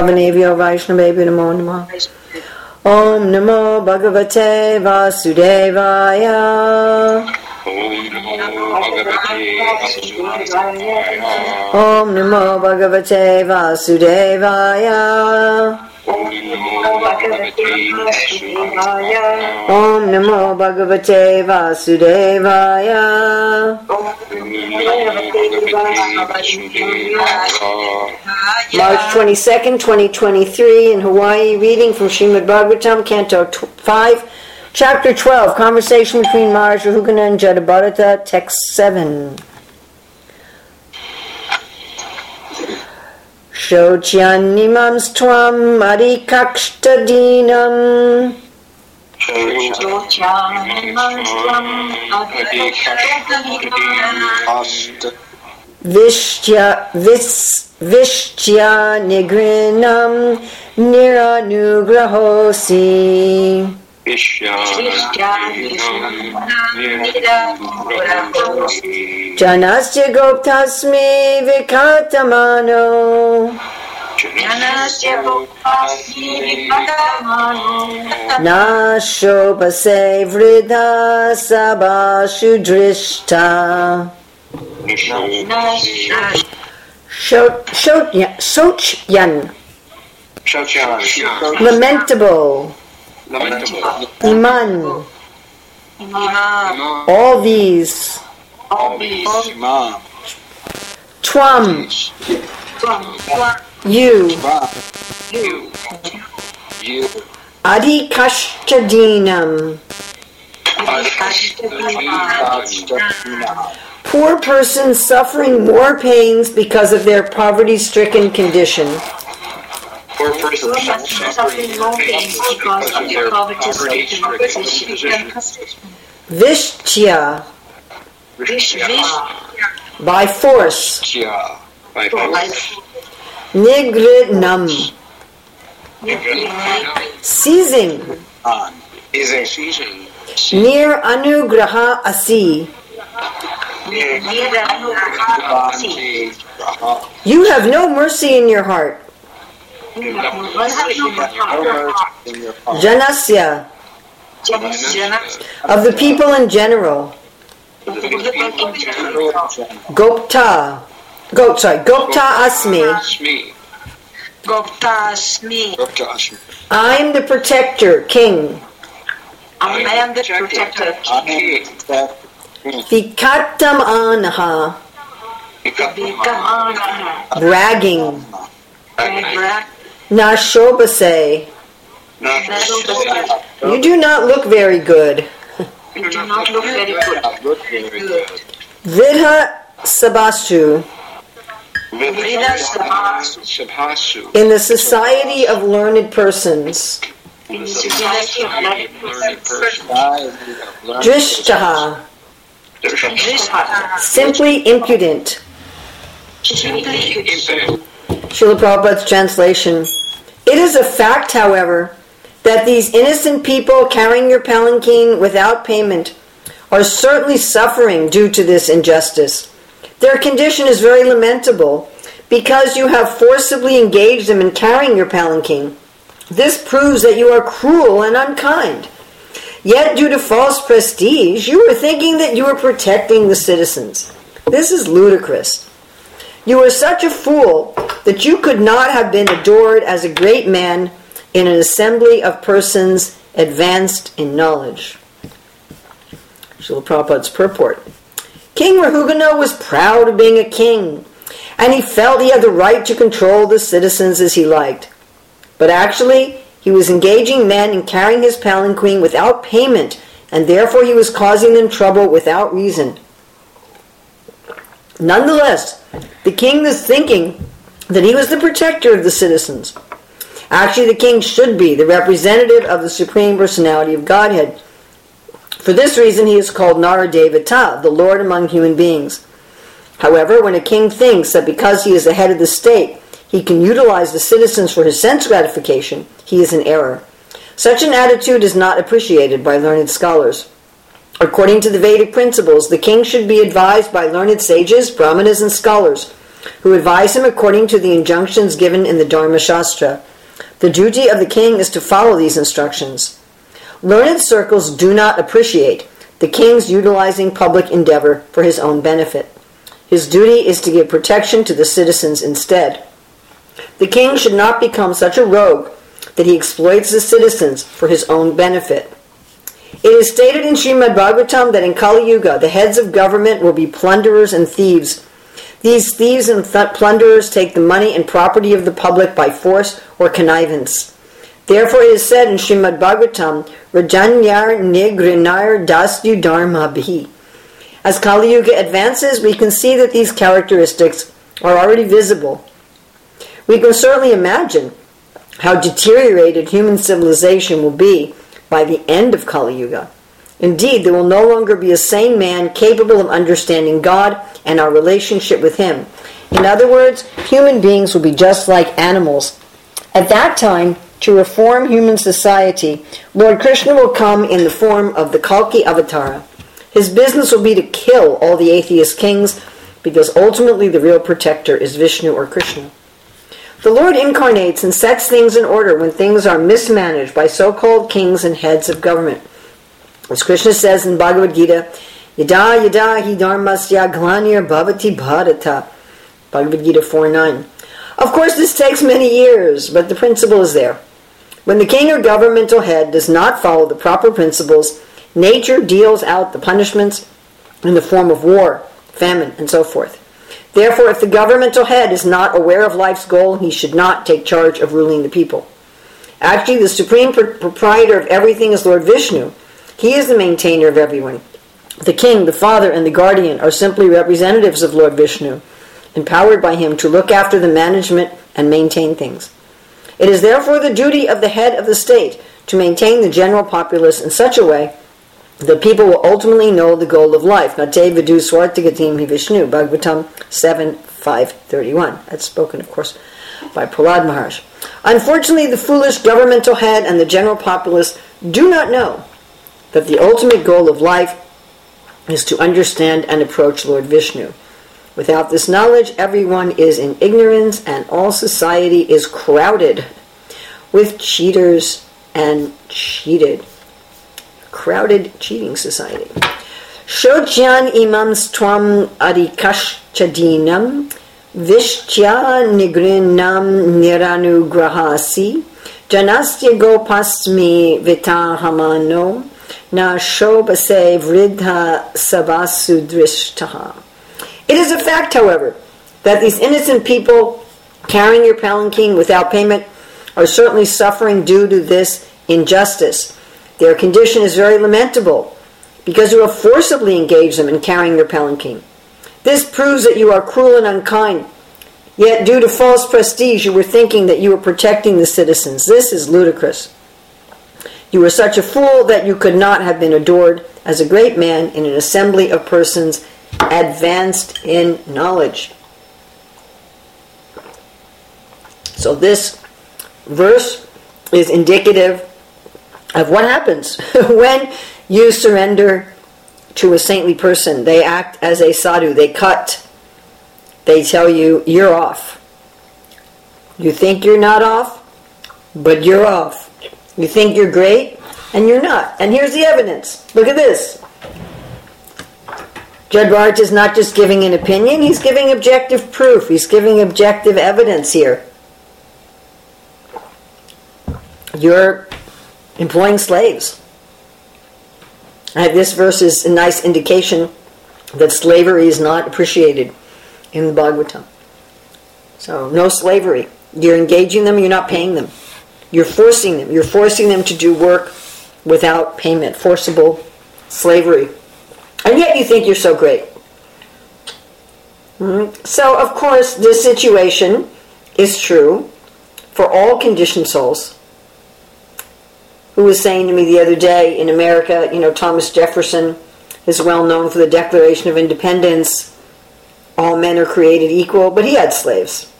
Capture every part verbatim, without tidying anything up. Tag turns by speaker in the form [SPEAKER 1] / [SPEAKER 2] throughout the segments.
[SPEAKER 1] Vanavyo Vaishnavebhyo Namo Namo. Om Namo Bhagavate Vasudevaya. Om Namo Bhagavate Vasudevaya. Om Namo Bhagavate Vasudevaya. March twenty-second, twenty twenty-three in Hawaii, reading from Srimad Bhagavatam, Canto five, Chapter twelve, Conversation between Maharaj Rahugana and Jadabharata, Text seven. Shocyanimam stvam adhikakshtadinam Vishtya vis Vishtya nigrinam niranugrahosi Janasya goptasmi vikatamano Na shobase vridha sabashu drishta Sochyan Lamentable Iman All these Twam You Adhikashtadinam Poor persons suffering more pains because of their poverty-stricken condition.
[SPEAKER 2] Poor persons suffering more pains because of their poverty-stricken condition.
[SPEAKER 1] Vishtya, by force.
[SPEAKER 2] By force.
[SPEAKER 1] Nigrinam, seizing.
[SPEAKER 2] Seizing.
[SPEAKER 1] Nir anugraha asi. You have no mercy in your heart. Janasya, of the people in general. Gopta, Go, sorry, Gopta Asmi.
[SPEAKER 2] Gopta Asmi.
[SPEAKER 1] I am the protector, king.
[SPEAKER 2] I am the protector, king.
[SPEAKER 1] Vikatam anaha. Bragging. Nashobase. You do not look very good.
[SPEAKER 2] You do not look very good.
[SPEAKER 1] Vidha Sabasu.
[SPEAKER 2] Vidha Sabasu.
[SPEAKER 1] In the society of learned persons.
[SPEAKER 2] In the society of learned persons.
[SPEAKER 1] Drishtaha. Simply impudent.
[SPEAKER 2] Simply impudent.
[SPEAKER 1] Srila Prabhupada's translation. It is a fact, however, that these innocent people carrying your palanquin without payment are certainly suffering due to this injustice. Their condition is very lamentable because you have forcibly engaged them in carrying your palanquin. This proves that you are cruel and unkind. Yet, due to false prestige, you are thinking that you are protecting the citizens. This is ludicrous. You are such a fool that you could not have been adored as a great man in an assembly of persons advanced in knowledge. Srila Prabhupada's purport. King Rahugana was proud of being a king, and he felt he had the right to control the citizens as he liked. But actually, he was engaging men in carrying his palanquin without payment, and therefore he was causing them trouble without reason. Nonetheless, the king was thinking that he was the protector of the citizens. Actually, the king should be the representative of the Supreme Personality of Godhead. For this reason, he is called Naradevata, the Lord among human beings. However, when a king thinks that because he is the head of the state, he can utilize the citizens for his sense gratification, he is in error. Such an attitude is not appreciated by learned scholars. According to the Vedic principles, the king should be advised by learned sages, brahmanas, and scholars. who advise him according to the injunctions given in the Dharma Shastra. The duty of the king is to follow these instructions. Learned circles do not appreciate the king's utilizing public endeavor for his own benefit. His duty is to give protection to the citizens instead. The king should not become such a rogue that he exploits the citizens for his own benefit. It is stated in Srimad Bhagavatam that in Kali Yuga, the heads of government will be plunderers and thieves. These thieves and th- plunderers take the money and property of the public by force or connivance. Therefore it is said in Srimad Bhagavatam, Rajanyar Nigrinar Dasyu Dharma Bhi. As Kali Yuga advances, we can see that these characteristics are already visible. We can certainly imagine how deteriorated human civilization will be by the end of Kali Yuga. Indeed, there will no longer be a sane man capable of understanding God and our relationship with Him. In other words, human beings will be just like animals. At that time, to reform human society, Lord Krishna will come in the form of the Kalki Avatara. His business will be to kill all the atheist kings, because ultimately the real protector is Vishnu or Krishna. The Lord incarnates and sets things in order when things are mismanaged by so-called kings and heads of government. As Krishna says in Bhagavad Gita, Yada yada hi dharmasya glanir bhavati bharata. Bhagavad Gita four nine. Of course, this takes many years, but the principle is there. When the king or governmental head does not follow the proper principles, nature deals out the punishments in the form of war, famine, and so forth. Therefore, if the governmental head is not aware of life's goal, he should not take charge of ruling the people. Actually, the supreme pr- proprietor of everything is Lord Vishnu. He is the maintainer of everyone. The king, the father, and the guardian are simply representatives of Lord Vishnu, empowered by him to look after the management and maintain things. It is therefore the duty of the head of the state to maintain the general populace in such a way that people will ultimately know the goal of life. Nate vidu swartagatim hi Vishnu, Bhagavatam seven five thirty-one. That's spoken, of course, by Prahlad Maharaj. Unfortunately, the foolish governmental head and the general populace do not know that the ultimate goal of life is to understand and approach Lord Vishnu. Without this knowledge, everyone is in ignorance and all society is crowded with cheaters and cheated. Crowded cheating society. Shojyan imam stvam adikaschadinam vishtya nigrinam niranugrahasi janastya gopasmi vitahamano na shobase vridha sabasudrishtaha. It is a fact, however, that these innocent people carrying your palanquin without payment are certainly suffering due to this injustice. Their condition is very lamentable, because you have forcibly engaged them in carrying your palanquin. This proves that you are cruel and unkind, yet due to false prestige you were thinking that you were protecting the citizens. This is ludicrous. You were such a fool that you could not have been adored as a great man in an assembly of persons advanced in knowledge. So this verse is indicative of what happens when you surrender to a saintly person. They act as a sadhu. They cut. They tell you, you're off. You think you're not off, but you're off. You think you're great, and you're not. And here's the evidence. Look at this. Jad Bharat is not just giving an opinion, he's giving objective proof. He's giving objective evidence here. You're employing slaves. And this verse is a nice indication that slavery is not appreciated in the Bhagavatam. So, no slavery. You're engaging them, you're not paying them. You're forcing them. You're forcing them to do work without payment. Forcible slavery. And yet you think you're so great. Mm-hmm. So, of course, this situation is true for all conditioned souls. Who was saying to me the other day, in America, you know, Thomas Jefferson is well known for the Declaration of Independence. All men are created equal, but he had slaves.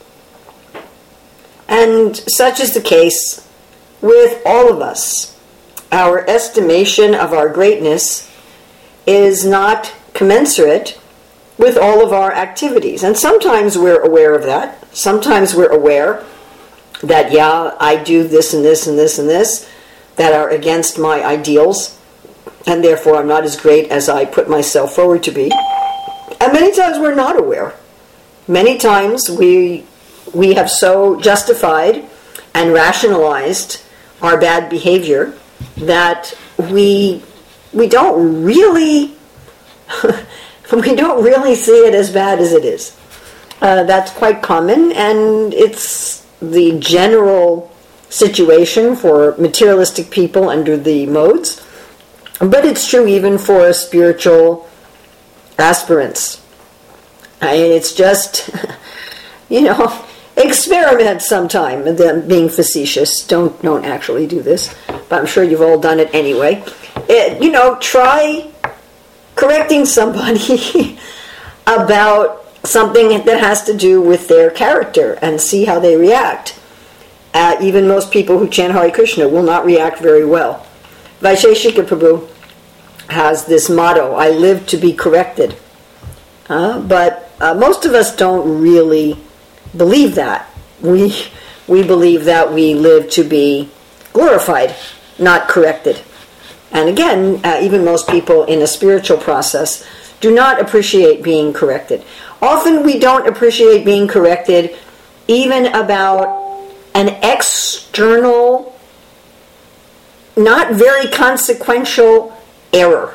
[SPEAKER 1] And such is the case with all of us. Our estimation of our greatness is not commensurate with all of our activities. And sometimes we're aware of that. Sometimes we're aware that, yeah, I do this and this and this and this that are against my ideals, and therefore I'm not as great as I put myself forward to be. And many times we're not aware. Many times we we have so justified and rationalized our bad behavior that we we don't really we don't really see it as bad as it is. Uh, that's quite common, and it's the general situation for materialistic people under the modes. But it's true even for spiritual aspirants. I mean, it's just, you know, experiment sometime. Them being facetious, don't don't actually do this, but I'm sure you've all done it anyway. It, you know, try correcting somebody about something that has to do with their character and see how they react. Uh, even most people who chant Hare Krishna will not react very well. Vaisheshika Prabhu has this motto, I live to be corrected. Uh, but uh, most of us don't really believe that. We, we believe that we live to be glorified, not corrected. And again, uh, even most people in a spiritual process do not appreciate being corrected. Often we don't appreciate being corrected even about an external, not very consequential error.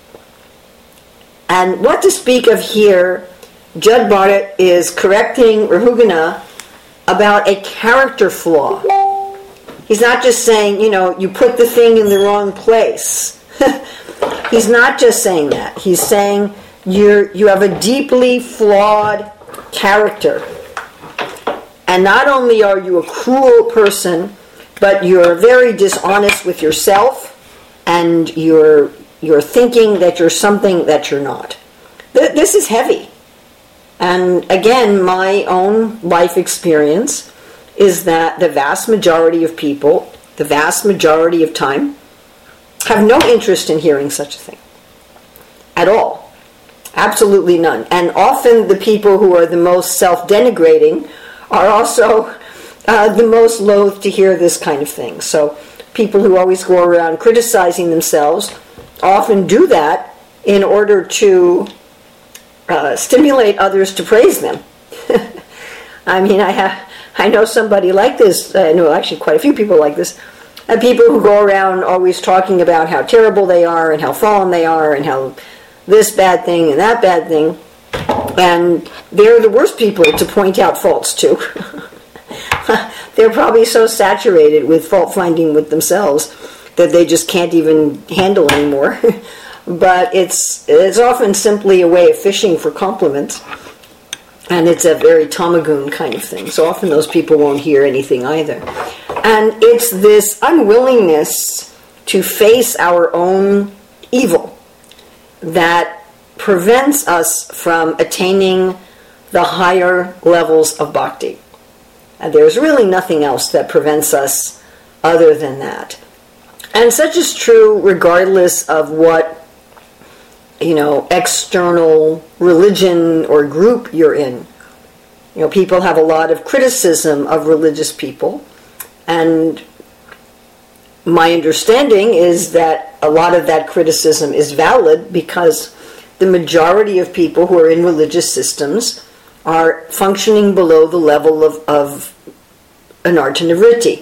[SPEAKER 1] And what to speak of here, Judd Bharat is correcting Rahugana about a character flaw. He's not just saying, you know, you put the thing in the wrong place. He's not just saying that. He's saying you're, you have a deeply flawed character. And not only are you a cruel person, but you're very dishonest with yourself, and you're you're thinking that you're something that you're not. Th- this is heavy. And again, my own life experience is that the vast majority of people, the vast majority of time, have no interest in hearing such a thing. At all. Absolutely none. And often the people who are the most self-denigrating are also uh, the most loath to hear this kind of thing. So people who always go around criticizing themselves often do that in order to uh, stimulate others to praise them. I mean, I have, I know somebody like this. I know actually quite a few people like this. And people who go around always talking about how terrible they are and how fallen they are and how this bad thing and that bad thing. And they're the worst people to point out faults to. They're probably so saturated with fault finding with themselves that they just can't even handle anymore. But it's it's often simply a way of fishing for compliments. And it's a very Tamagun kind of thing. So often those people won't hear anything either. And it's this unwillingness to face our own evil that prevents us from attaining the higher levels of bhakti. And there's really nothing else that prevents us other than that. And such is true regardless of what, you know, external religion or group you're in. You know, people have a lot of criticism of religious people, and my understanding is that a lot of that criticism is valid because the majority of people who are in religious systems are functioning below the level of, of anartha nivritti.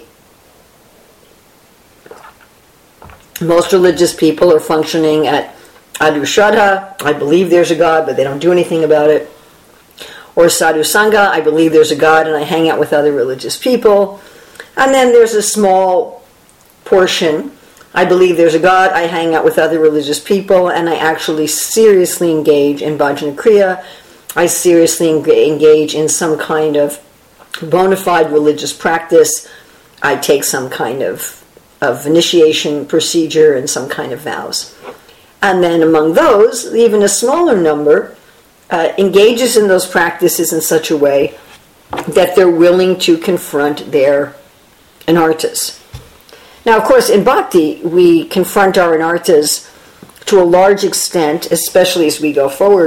[SPEAKER 1] Most religious people are functioning at Adu Shraddha, I believe there's a God, but they don't do anything about it. Or Sadhu Sangha, I believe there's a God and I hang out with other religious people. And then there's a small portion, I believe there's a God, I hang out with other religious people, and I actually seriously engage in bhajana kriya. I seriously engage in some kind of bona fide religious practice. I take some kind of, of initiation procedure and some kind of vows. And then among those, even a smaller number uh, engages in those practices in such a way that they're willing to confront their anarthas. Now, of course, in bhakti, we confront our anarthas to a large extent, especially as we go forward,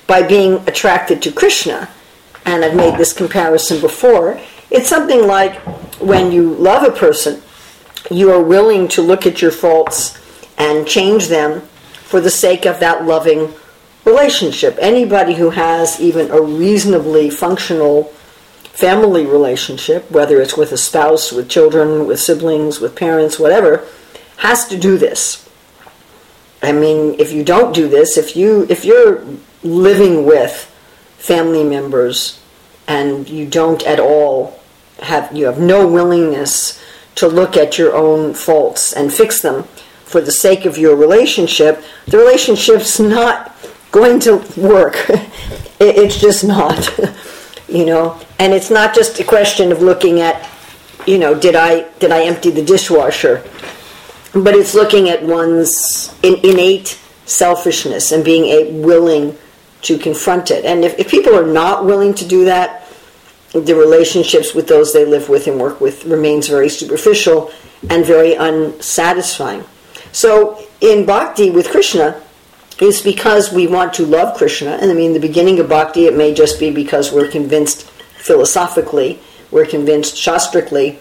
[SPEAKER 1] by being attracted to Krishna. And I've made this comparison before. It's something like when you love a person, you are willing to look at your faults and change them for the sake of that loving relationship. Anybody who has even a reasonably functional family relationship, whether it's with a spouse, with children, with siblings, with parents, whatever, has to do this. I mean, if you don't do this, if you if you're living with family members and you don't at all have you have no willingness to look at your own faults and fix them for the sake of your relationship, the relationship's not going to work. It's just not. You know, and it's not just a question of looking at, you know, did I did I empty the dishwasher? But it's looking at one's in, innate selfishness and being a, willing to confront it. And if, if people are not willing to do that, the relationships with those they live with and work with remains very superficial and very unsatisfying. So in bhakti with Krishna, it's because we want to love Krishna. And I mean, the beginning of bhakti, it may just be because we're convinced philosophically, we're convinced shastrically.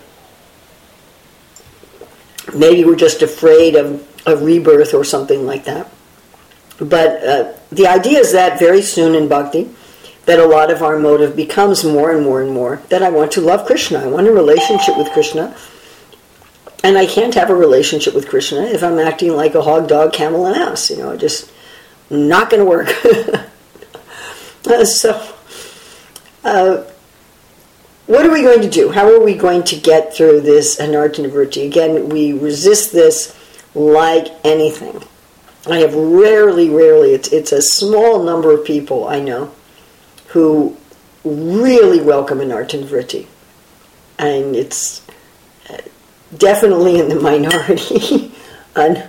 [SPEAKER 1] Maybe we're just afraid of, of rebirth or something like that. But uh, the idea is that very soon in bhakti, that a lot of our motive becomes more and more and more that I want to love Krishna. I want a relationship with Krishna. And I can't have a relationship with Krishna if I'm acting like a hog, dog, camel, and ass. You know, just not going to work. uh, so, uh, what are we going to do? How are we going to get through this anartha-nivritti? Again, we resist this like anything. I have rarely, rarely, it's, it's a small number of people I know who really welcome anartha-nivritti. And it's definitely in the minority. And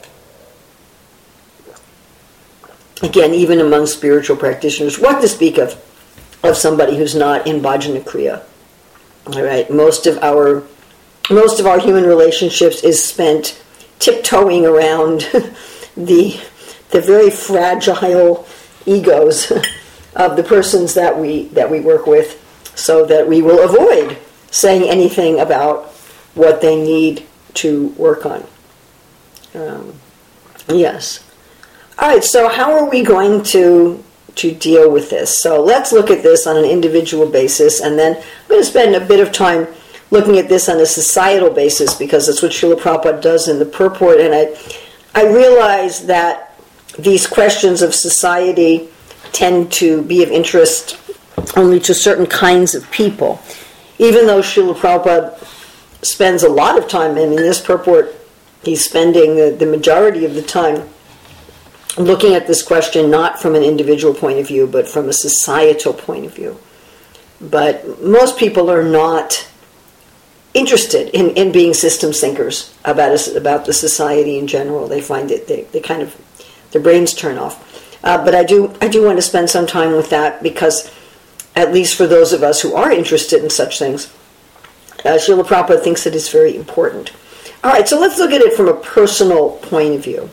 [SPEAKER 1] again, even among spiritual practitioners, what to speak of of somebody who's not in bhajana kriya. All right, most of our most of our human relationships is spent tiptoeing around the the very fragile egos of the persons that we that we work with, so that we will avoid saying anything about what they need to work on. Um, yes. All right, so how are we going to to deal with this? So let's look at this on an individual basis, and then I'm going to spend a bit of time looking at this on a societal basis, because that's what Srila Prabhupada does in the purport, and I, I realize that these questions of society tend to be of interest only to certain kinds of people. Even though Srila Prabhupada spends a lot of time, and in this purport he's spending the, the majority of the time looking at this question not from an individual point of view, but from a societal point of view. But most people are not interested in, in being systems thinkers about us, about the society in general. They find it, they, they kind of, their brains turn off. Uh, but I do, I do want to spend some time with that, because at least for those of us who are interested in such things, uh, Srila Prabhupada thinks it is very important. All right, so let's look at it from a personal point of view.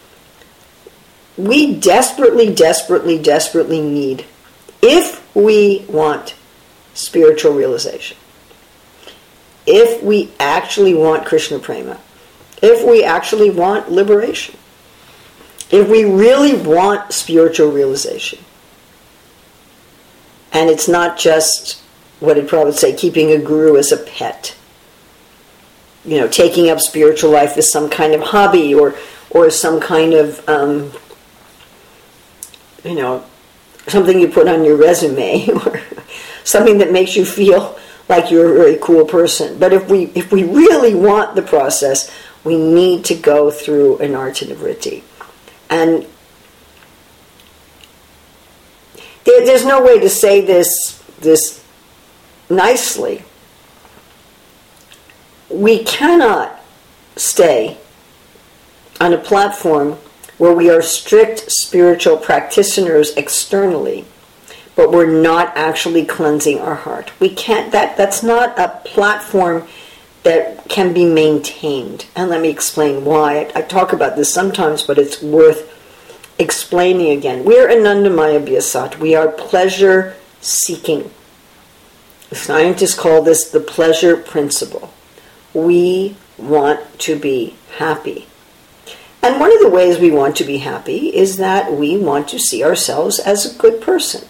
[SPEAKER 1] We desperately, desperately, desperately need, if we want spiritual realization, if we actually want Krishna Prema, if we actually want liberation, if we really want spiritual realization, and it's not just, what did Prabhupada say, keeping a guru as a pet, you know, taking up spiritual life as some kind of hobby, or or some kind of um, you know, something you put on your resume, or something that makes you feel like you're a very cool person. But if we if we really want the process, we need to go through anartha-nivritti. And there, there's no way to say this this nicely. We cannot stay on a platform where we are strict spiritual practitioners externally, but we're not actually cleansing our heart. We can't, that, that's not a platform that can be maintained. And let me explain why. I, I talk about this sometimes, but it's worth explaining again. We are Anandamaya Vyasat. We are pleasure seeking. Scientists call this the pleasure principle. We want to be happy. And one of the ways we want to be happy is that we want to see ourselves as a good person.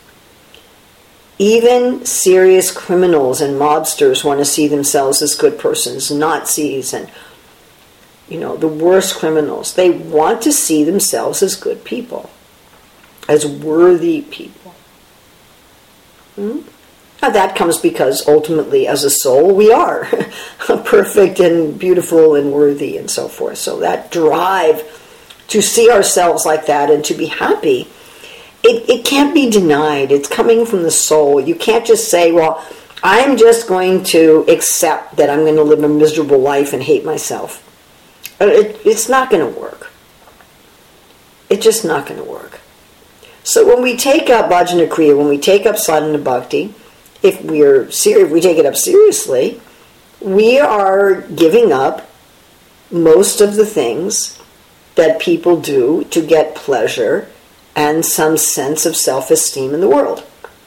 [SPEAKER 1] Even serious criminals and mobsters want to see themselves as good persons. Nazis and, you know, the worst criminals. They want to see themselves as good people, as worthy people. Hmm? Now that comes because ultimately as a soul we are perfect and beautiful and worthy and so forth. So that drive to see ourselves like that and to be happy, it, it can't be denied. It's coming from the soul. You can't just say, well, I'm just going to accept that I'm going to live a miserable life and hate myself. It, it's not going to work. It's just not going to work. So when we take up Bhajana Kriya, when we take up sadhana bhakti, if we're ser- if we take it up seriously, we are giving up most of the things that people do to get pleasure and some sense of self-esteem in the world.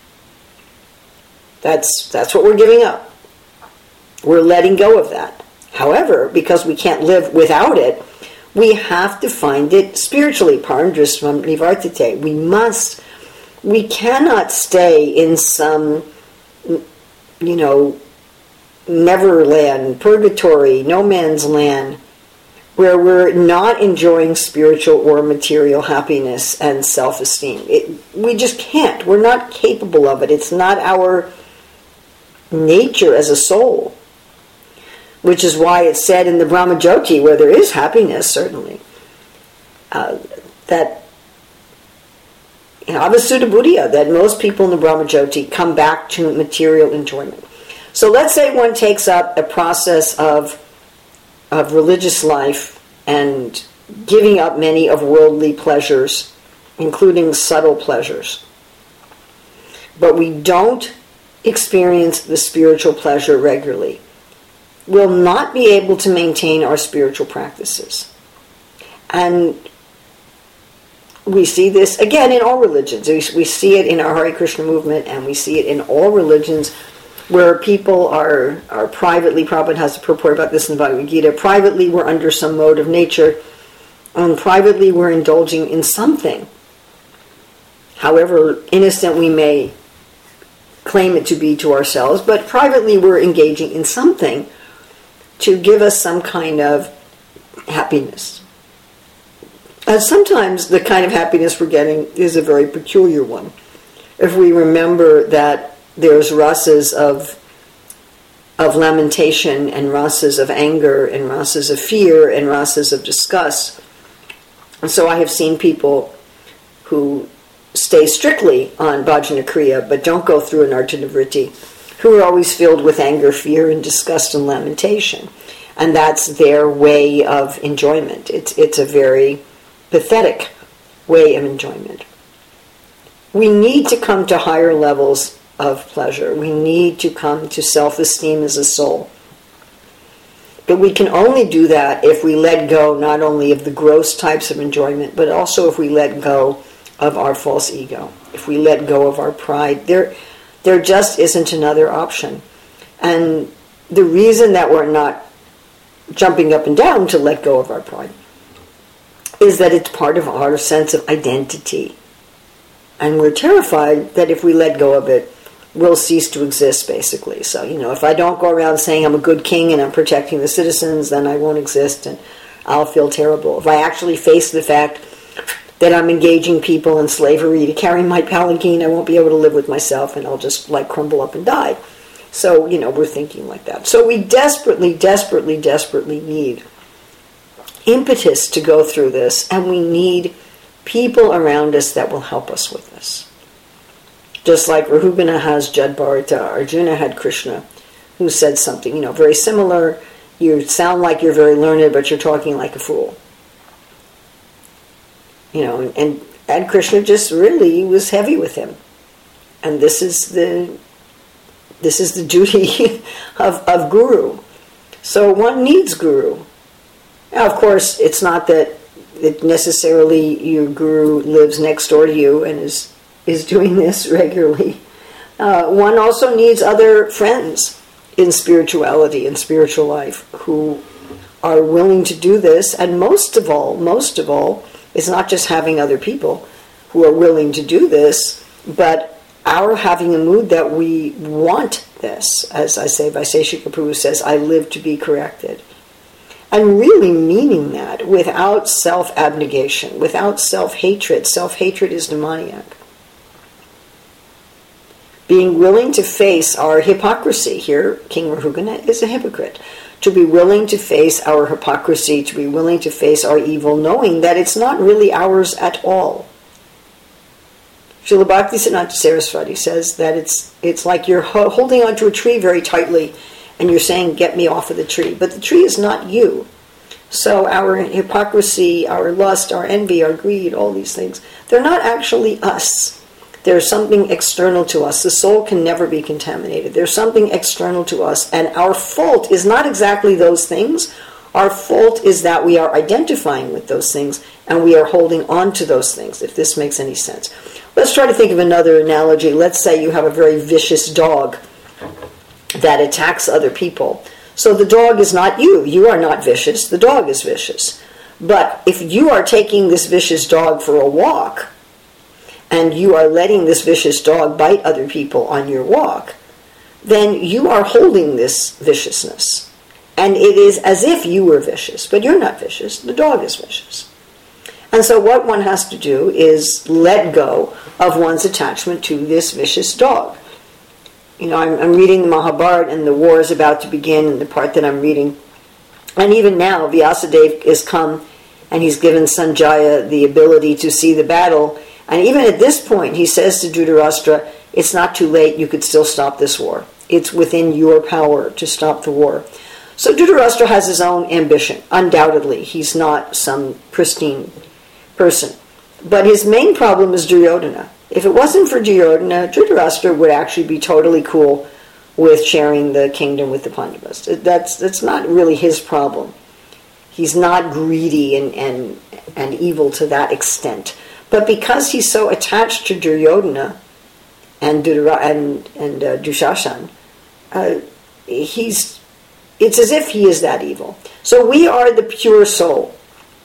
[SPEAKER 1] That's that's what we're giving up. We're letting go of that. However, because we can't live without it, we have to find it spiritually. Parandrasvam nivartate. We must. We cannot stay in some, you know, neverland, purgatory, no man's land, where we're not enjoying spiritual or material happiness and self-esteem. It, we just can't. We're not capable of it. It's not our nature as a soul. Which is why it's said in the Brahmajyoti, where there is happiness, certainly, uh, that you know, Avasuddha Buddhya, that most people in the Brahmajyoti come back to material enjoyment. So let's say one takes up a process of of religious life and giving up many of worldly pleasures, including subtle pleasures. But we don't experience the spiritual pleasure regularly. We'll not be able to maintain our spiritual practices. And we see this, again, in all religions. We, we see it in our Hare Krishna movement, and we see it in all religions where people are, are privately, Prabhupada has a purport about this in Bhagavad Gita, privately we're under some mode of nature, and privately we're indulging in something. However innocent we may claim it to be to ourselves, but privately we're engaging in something to give us some kind of happiness. And sometimes the kind of happiness we're getting is a very peculiar one. If we remember that there's rasas of of lamentation and rasas of anger and rasas of fear and rasas of disgust. And so I have seen people who stay strictly on Bhajana Kriya but don't go through an Arjanavritti, who are always filled with anger, fear, and disgust and lamentation. And that's their way of enjoyment. It's it's a very pathetic way of enjoyment. We need to come to higher levels of pleasure. We need to come to self-esteem as a soul. But we can only do that if we let go not only of the gross types of enjoyment, but also if we let go of our false ego, if we let go of our pride. There, there just isn't another option. And the reason that we're not jumping up and down to let go of our pride is that it's part of our sense of identity. And we're terrified that if we let go of it, we'll cease to exist, basically. So, you know, if I don't go around saying I'm a good king and I'm protecting the citizens, then I won't exist and I'll feel terrible. If I actually face the fact that I'm engaging people in slavery to carry my palanquin, I won't be able to live with myself and I'll just, like, crumble up and die. So, you know, we're thinking like that. So we desperately, desperately, desperately need impetus to go through this, and we need people around us that will help us with this. Just like Rahugana has Jad Bharata, Arjuna had Krishna, who said something, you know, very similar. You sound like you're very learned, but you're talking like a fool. You know, and, and Krishna just really was heavy with him. And this is the this is the duty of, of guru. So one needs guru. Now, of course, it's not that that necessarily your guru lives next door to you and is is doing this regularly. Uh, one also needs other friends in spirituality and spiritual life who are willing to do this. And most of all, most of all, it's not just having other people who are willing to do this, but our having a mood that we want this. As I say, Vaiseshika Prabhu says, I live to be corrected. And really meaning that without self-abnegation, without self-hatred. Self-hatred is demoniac. Being willing to face our hypocrisy. Here, King Rahugana is a hypocrite. To be willing to face our hypocrisy, to be willing to face our evil, knowing that it's not really ours at all. Srila Bhaktisiddhanta Saraswati says that it's it's like you're ho- holding onto a tree very tightly and you're saying, get me off of the tree. But the tree is not you. So our hypocrisy, our lust, our envy, our greed, all these things, they're not actually us. There's something external to us. The soul can never be contaminated. There's something external to us. And our fault is not exactly those things. Our fault is that we are identifying with those things and we are holding on to those things, if this makes any sense. Let's try to think of another analogy. Let's say you have a very vicious dog that attacks other people. So the dog is not you. You are not vicious. The dog is vicious. But if you are taking this vicious dog for a walk, and you are letting this vicious dog bite other people on your walk, then you are holding this viciousness. And it is as if you were vicious, but you're not vicious. The dog is vicious. And so what one has to do is let go of one's attachment to this vicious dog. You know, I'm, I'm reading the Mahabharata and the war is about to begin in the part that I'm reading. And even now, Vyasadeva has come and he's given Sanjaya the ability to see the battle. And even at this point, he says to Dhritarashtra, it's not too late, you could still stop this war. It's within your power to stop the war. So Dhritarashtra has his own ambition, undoubtedly. He's not some pristine person. But his main problem is Duryodhana. If it wasn't for Duryodhana, Dhritarashtra would actually be totally cool with sharing the kingdom with the Pandavas. That's, that's not really his problem. He's not greedy and, and, and evil to that extent. But because he's so attached to Duryodhana and Dudara, and, and uh, Dushashan, uh, he's it's as if he is that evil. So we are the pure soul.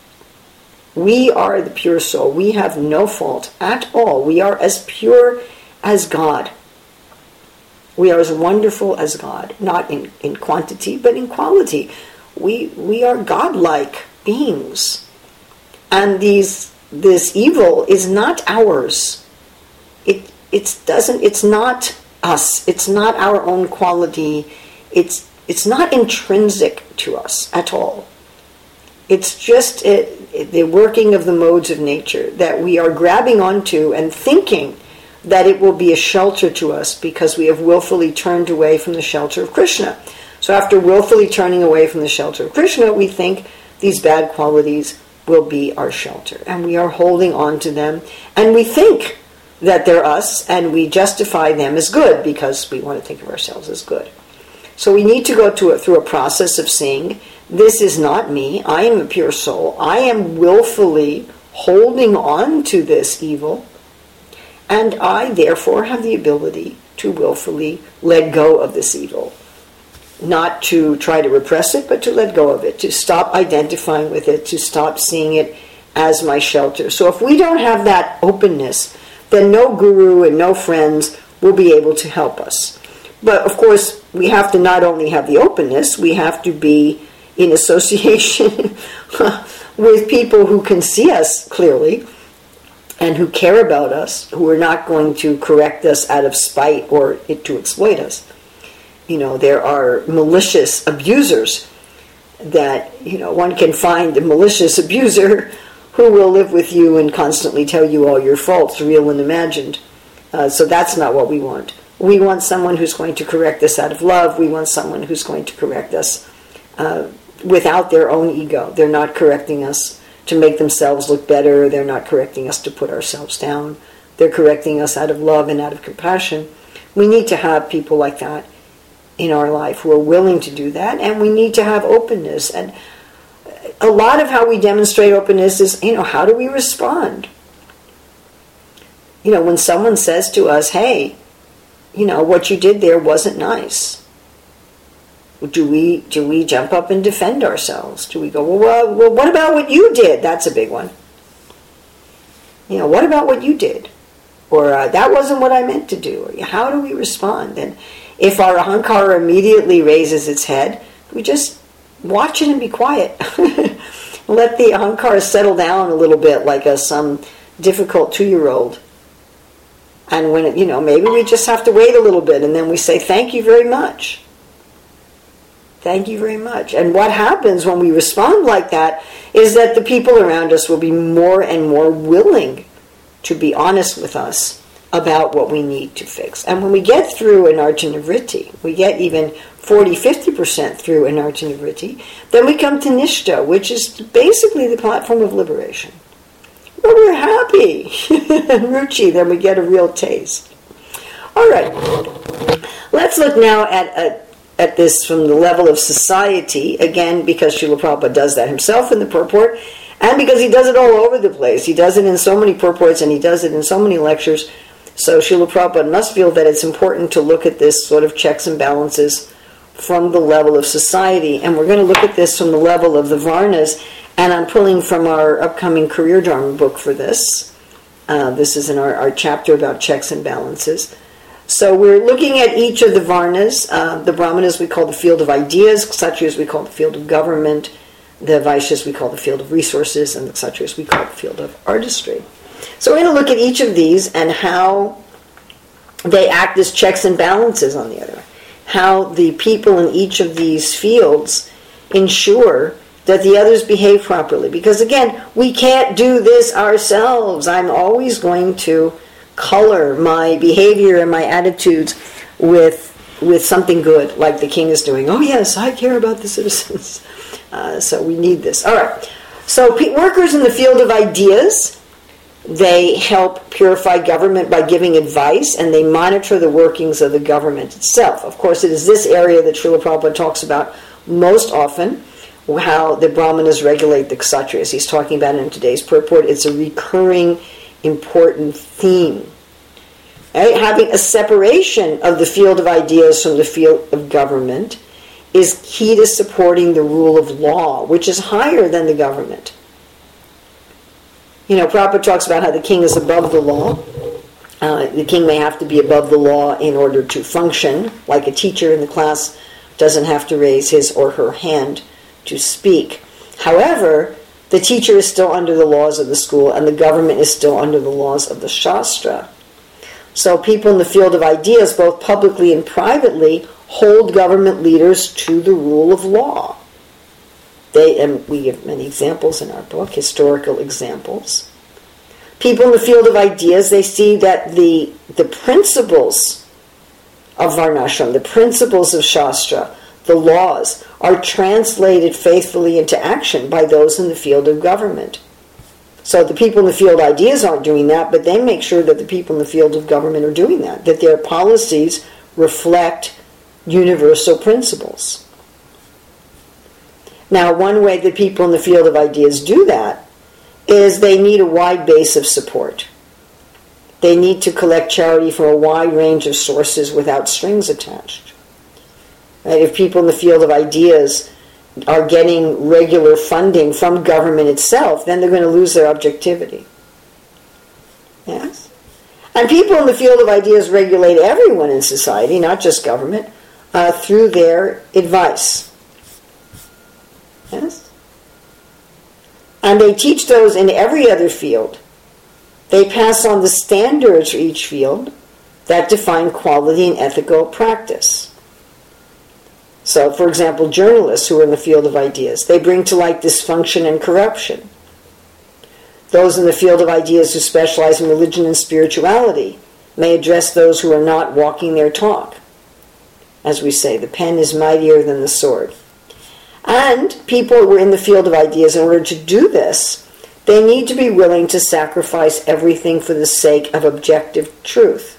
[SPEAKER 1] We are the pure soul. We have no fault at all. We are as pure as God. We are as wonderful as God, not in, in quantity, but in quality. We we are godlike beings. And these this evil is not ours. It it doesn't it's not us. It's not our own quality. It's it's not intrinsic to us at all. It's just it, it, the working of the modes of nature that we are grabbing onto and thinking that it will be a shelter to us because we have willfully turned away from the shelter of Krishna. So after willfully turning away from the shelter of Krishna, we think these bad qualities will be our shelter. And we are holding on to them. And we think that they're us, and we justify them as good because we want to think of ourselves as good. So we need to go to a, through a process of seeing, this is not me, I am a pure soul, I am willfully holding on to this evil, and I therefore have the ability to willfully let go of this evil. Not to try to repress it, but to let go of it, to stop identifying with it, to stop seeing it as my shelter. So if we don't have that openness, then no guru and no friends will be able to help us. But of course, we have to not only have the openness, we have to be in association with people who can see us clearly and who care about us, who are not going to correct us out of spite or it to exploit us. You know, there are malicious abusers that, you know, one can find a malicious abuser who will live with you and constantly tell you all your faults, real and imagined. Uh, so that's not what we want. We want someone who's going to correct us out of love. We want someone who's going to correct us uh, without their own ego. They're not correcting us to make themselves look better. They're not correcting us to put ourselves down. They're correcting us out of love and out of compassion. We need to have people like that in our life who are willing to do that, and we need to have openness. And a lot of how we demonstrate openness is, you know, how do we respond? You know, when someone says to us, hey, you know, what you did there wasn't nice. Do we do we jump up and defend ourselves? Do we go, well, well, well, what about what you did? That's a big one. You know, what about what you did? Or uh, that wasn't what I meant to do. How do we respond? And if our ahankara immediately raises its head, we just watch it and be quiet. Let the ahankara settle down a little bit like a, some difficult two-year-old. And when, it, you know, maybe we just have to wait a little bit and then we say, thank you very much. Thank you very much. And what happens when we respond like that is that the people around us will be more and more willing to be honest with us about what we need to fix. And when we get through an Arjuna Vritti, we get even forty, fifty percent through an Arjuna Vritti, then we come to Nishta, which is basically the platform of liberation. Well, we're happy. And Ruchi, then we get a real taste. All right. Let's look now at, at, at this from the level of society, again, because Srila Prabhupada does that himself in the purport, and because he does it all over the place. He does it in so many purports and he does it in so many lectures. So Srila Prabhupada must feel that it's important to look at this sort of checks and balances from the level of society. And we're going to look at this from the level of the Varnas. And I'm pulling from our upcoming Career Dharma book for this. Uh, this is in our, our chapter about checks and balances. So we're looking at each of the Varnas. Uh, the Brahmanas we call the field of ideas. Kshatriyas we call the field of government. The Vaishyas we call the field of resources. And the Kshatriyas we call the field of artistry. So we're going to look at each of these and how they act as checks and balances on the other. How the people in each of these fields ensure that the others behave properly. Because again, we can't do this ourselves. I'm always going to color my behavior and my attitudes with with something good, like the king is doing. Oh yes, I care about the citizens. Uh, so we need this. All right. So p- workers in the field of ideas, they help purify government by giving advice, and they monitor the workings of the government itself. Of course, it is this area that Srila Prabhupada talks about most often, how the Brahmanas regulate the Kshatriyas. He's talking about it in today's purport. It's a recurring, important theme. Right? Having a separation of the field of ideas from the field of government is key to supporting the rule of law, which is higher than the government. You know, Prabhupada talks about how the king is above the law. Uh, the king may have to be above the law in order to function, like a teacher in the class doesn't have to raise his or her hand to speak. However, the teacher is still under the laws of the school and the government is still under the laws of the Shastra. So people in the field of ideas, both publicly and privately, hold government leaders to the rule of law. They, and we give many examples in our book, historical examples. People in the field of ideas, they see that the, the principles of Varnashram, the principles of Shastra, the laws, are translated faithfully into action by those in the field of government. So the people in the field of ideas aren't doing that, but they make sure that the people in the field of government are doing that, that their policies reflect universal principles. Now, one way that people in the field of ideas do that is they need a wide base of support. They need to collect charity from a wide range of sources without strings attached. If people in the field of ideas are getting regular funding from government itself, then they're going to lose their objectivity. Yes? And people in the field of ideas regulate everyone in society, not just government, uh, through their advice. Yes? And they teach those in every other field. They pass on the standards for each field that define quality and ethical practice. So, for example, journalists who are in the field of ideas, they bring to light dysfunction and corruption. Those in the field of ideas who specialize in religion and spirituality may address those who are not walking their talk. As we say, the pen is mightier than the sword. And people who are in the field of ideas, in order to do this, they need to be willing to sacrifice everything for the sake of objective truth.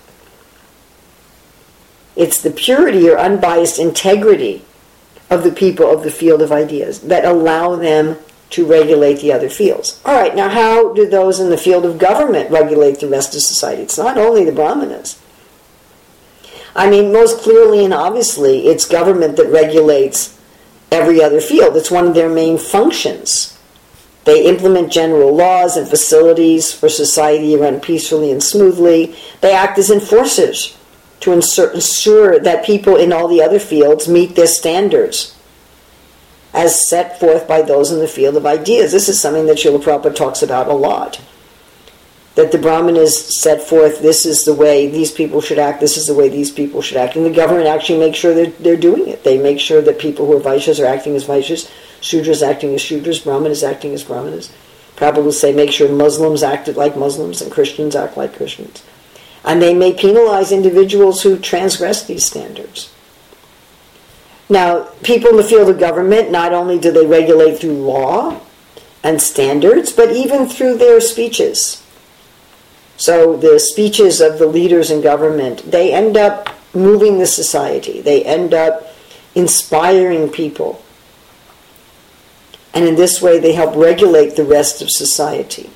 [SPEAKER 1] It's the purity or unbiased integrity of the people of the field of ideas that allow them to regulate the other fields. All right, now how do those in the field of government regulate the rest of society? It's not only the brahmanas. I mean, most clearly and obviously, it's government that regulates every other field. It's one of their main functions. They implement general laws and facilities for society to run peacefully and smoothly. They act as enforcers to ensure that people in all the other fields meet their standards as set forth by those in the field of ideas. This is something that Srila Prabhupada talks about a lot. That the Brahmanas set forth, this is the way these people should act, this is the way these people should act. And the government actually makes sure that they're doing it. They make sure that people who are Vaishyas are acting as Vaishyas, Shudras acting as Shudras, Brahmanas acting as Brahmanas. Prabhupada will say, make sure Muslims act like Muslims and Christians act like Christians. And they may penalize individuals who transgress these standards. Now, people in the field of government, not only do they regulate through law and standards, but even through their speeches. So the speeches of the leaders in government, they end up moving the society. They end up inspiring people. And in this way, they help regulate the rest of society.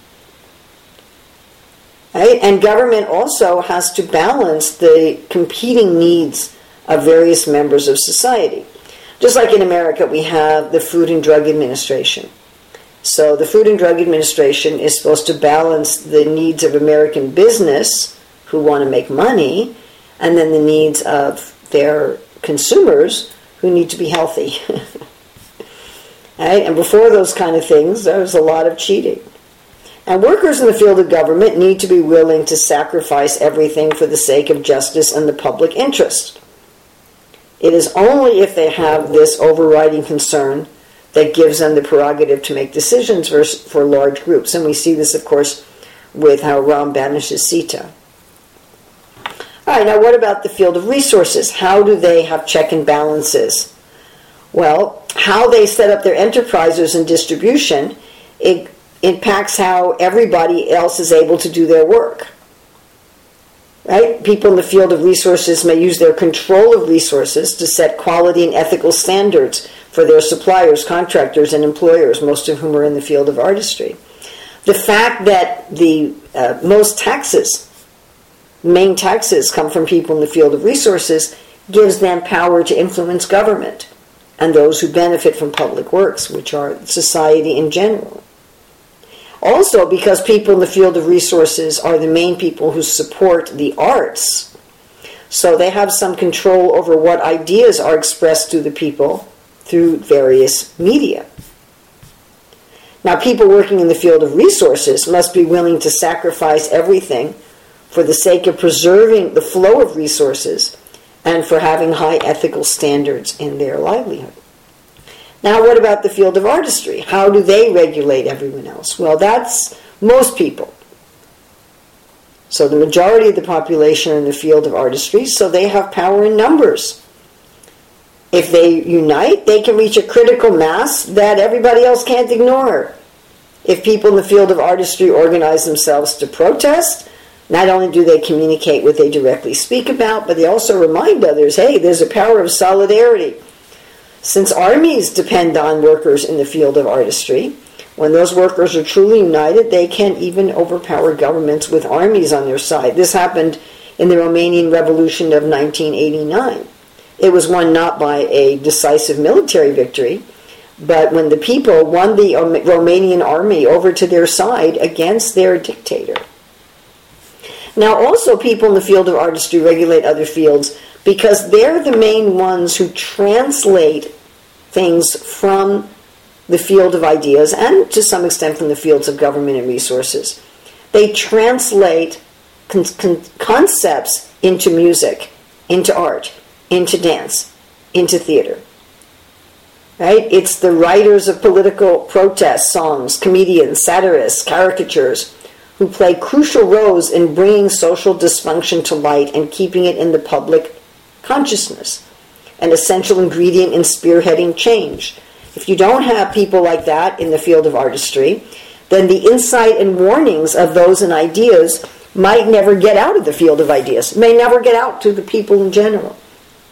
[SPEAKER 1] Right? And government also has to balance the competing needs of various members of society. Just like in America, we have the Food and Drug Administration. So the Food and Drug Administration is supposed to balance the needs of American business who want to make money, and then the needs of their consumers who need to be healthy. Right? And before those kind of things, there was a lot of cheating. And workers in the field of government need to be willing to sacrifice everything for the sake of justice and the public interest. It is only if they have this overriding concern that gives them the prerogative to make decisions for, for large groups. And we see this, of course, with how Ram banishes Sita. All right, now what about the field of resources? How do they have check and balances? Well, how they set up their enterprises and distribution, it impacts how everybody else is able to do their work. Right? People in the field of resources may use their control of resources to set quality and ethical standards for their suppliers, contractors, and employers, most of whom are in the field of artistry. The fact that the uh, most taxes, main taxes, come from people in the field of resources gives them power to influence government and those who benefit from public works, which are society in general. Also, because people in the field of resources are the main people who support the arts, so they have some control over what ideas are expressed to the people through various media. Now, people working in the field of resources must be willing to sacrifice everything for the sake of preserving the flow of resources and for having high ethical standards in their livelihood. Now, what about the field of artistry? How do they regulate everyone else? Well, that's most people. So the majority of the population are in the field of artistry, so they have power in numbers. If they unite, they can reach a critical mass that everybody else can't ignore. If people in the field of artistry organize themselves to protest, not only do they communicate what they directly speak about, but they also remind others, hey, there's a power of solidarity. Since armies depend on workers in the field of artistry, when those workers are truly united, they can even overpower governments with armies on their side. This happened in the Romanian Revolution of nineteen eighty-nine. It was won not by a decisive military victory, but when the people won the Romanian army over to their side against their dictator. Now, also people in the field of artistry regulate other fields because they're the main ones who translate things from the field of ideas and to some extent from the fields of government and resources. They translate con- con- concepts into music, into art, into dance, into theater. Right? It's the writers of political protest songs, comedians, satirists, caricatures, who play crucial roles in bringing social dysfunction to light and keeping it in the public consciousness, an essential ingredient in spearheading change. If you don't have people like that in the field of artistry, then the insight and warnings of those and ideas might never get out of the field of ideas, may never get out to the people in general.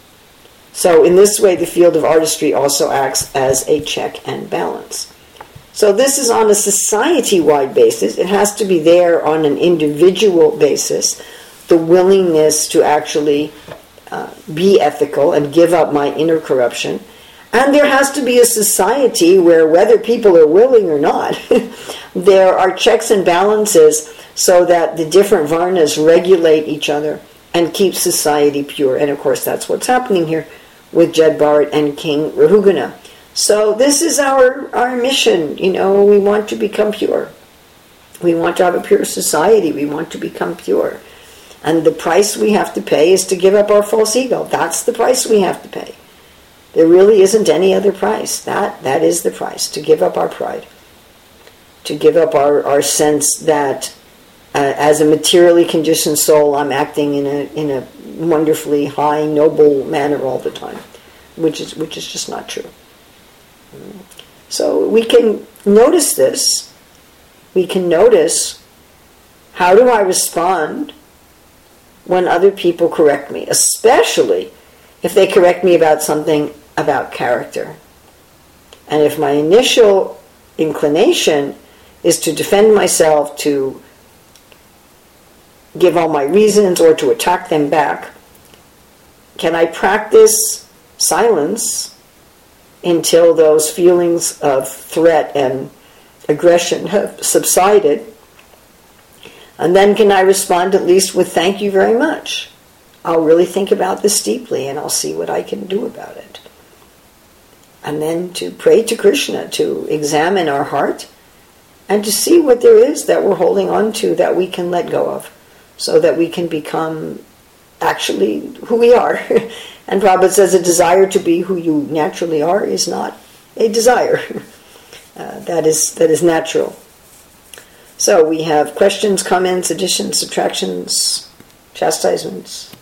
[SPEAKER 1] So in this way, the field of artistry also acts as a check and balance. So this is on a society-wide basis. It has to be there on an individual basis, the willingness to actually uh, be ethical and give up my inner corruption. And there has to be a society where, whether people are willing or not, there are checks and balances so that the different varnas regulate each other and keep society pure. And of course that's what's happening here with Jed Bharat and King Rahugana. So this is our, our mission. You know, we want to become pure. We want to have a pure society. We want to become pure. And the price we have to pay is to give up our false ego. That's the price we have to pay. There really isn't any other price. That that is the price, to give up our pride. To give up our, our sense that uh, as a materially conditioned soul, I'm acting in a in a wonderfully high, noble manner all the time, which is which is just not true. So we can notice this. We can notice, how do I respond when other people correct me, especially if they correct me about something about character. And if my initial inclination is to defend myself, to give all my reasons, or to attack them back, can I practice silence until those feelings of threat and aggression have subsided? And then can I respond at least with thank you very much? I'll really think about this deeply and I'll see what I can do about it. And then to pray to Krishna, to examine our heart and to see what there is that we're holding on to that we can let go of, so that we can become actually who we are. And Prabhupada says a desire to be who you naturally are is not a desire. Uh, that is that is natural. So we have questions, comments, additions, subtractions, chastisements.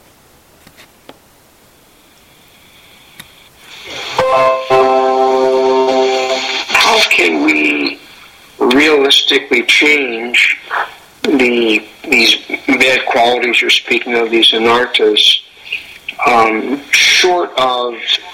[SPEAKER 3] How can we realistically change the these bad qualities you're speaking of, these anarthas, um, short of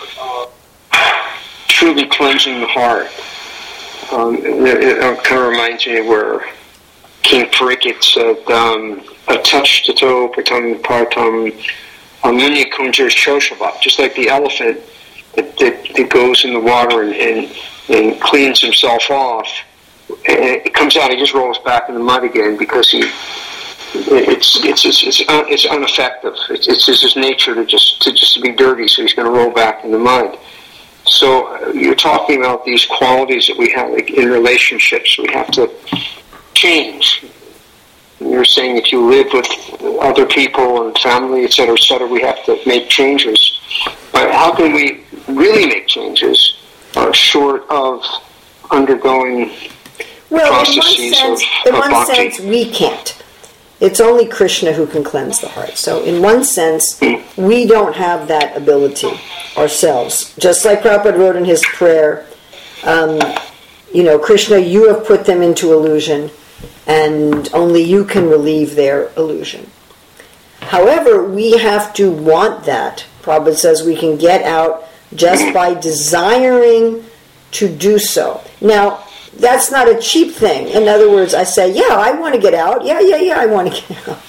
[SPEAKER 3] truly cleansing the heart? Um, it, it kind of reminds me of where King Parikshit said, um, a touch to toe, patam partam, amunya kunjar shoshavat, just like the elephant that, that, that goes in the water and, and, and cleans himself off. And it comes out, he just rolls back in the mud again because he, it's it's it's it's, un, it's ineffective. It's, it's just his nature to just to just be dirty, so he's going to roll back in the mud. So uh, you're talking about these qualities that we have, like in relationships, we have to change. You're saying if you live with other people and family, et cetera, et cetera, we have to make changes. But how can we really make changes uh, short of undergoing
[SPEAKER 1] well,
[SPEAKER 3] processes
[SPEAKER 1] in one sense,
[SPEAKER 3] of,
[SPEAKER 1] in
[SPEAKER 3] of
[SPEAKER 1] one
[SPEAKER 3] bhakti?
[SPEAKER 1] sense, we can't. It's only Krishna who can cleanse the heart. So in one sense, we don't have that ability ourselves. Just like Prabhupada wrote in his prayer, um, you know, Krishna, you have put them into illusion, and only you can relieve their illusion. However, we have to want that. Prabhupada says we can get out just by desiring to do so. Now, that's not a cheap thing. In other words, I say, yeah, I want to get out. Yeah, yeah, yeah, I want to get out.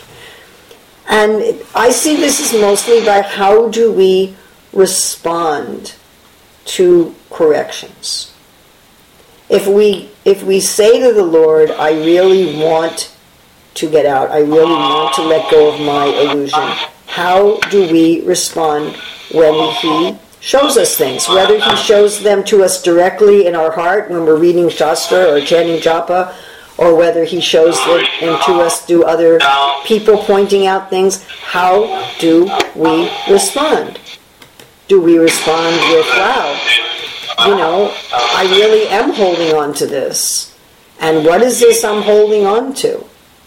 [SPEAKER 1] And I see this as mostly by how do we respond to corrections. If we if we say to the Lord, I really want to get out, I really want to let go of my illusion, how do we respond when He shows us things? Whether He shows them to us directly in our heart when we're reading Shastra or chanting japa, or whether He shows them to us through other people pointing out things, how do we respond? Do we respond with, wow, you know, I really am holding on to this. And what is this I'm holding on to?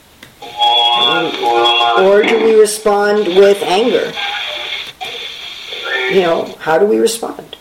[SPEAKER 1] Or do we respond with anger? You know, how do we respond?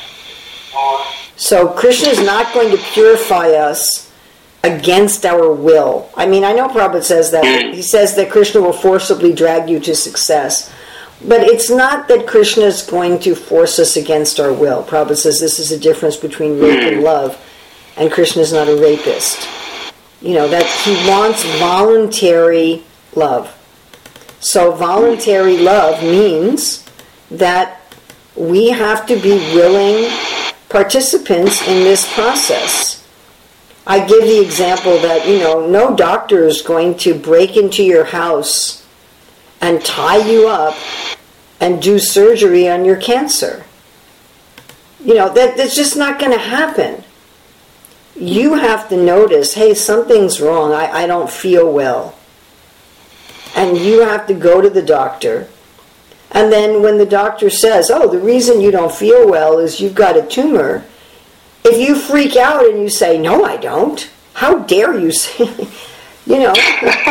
[SPEAKER 1] So Krishna is not going to purify us against our will. I mean, I know Prabhupada says that. He says that Krishna will forcibly drag you to success. But it's not that Krishna is going to force us against our will. Prabhupada says this is a difference between rape and love. and Krishna is not a rapist. You know, that he wants voluntary love. So voluntary love means that we have to be willing participants in this process. I give the example that, you know, no doctor is going to break into your house and tie you up and do surgery on your cancer. You know, that, that's just not going to happen. You have to notice, hey, something's wrong. I, I don't feel well. And you have to go to the doctor. And then when the doctor says, oh, the reason you don't feel well is you've got a tumor, if you freak out and you say, no, I don't, how dare you say, you know.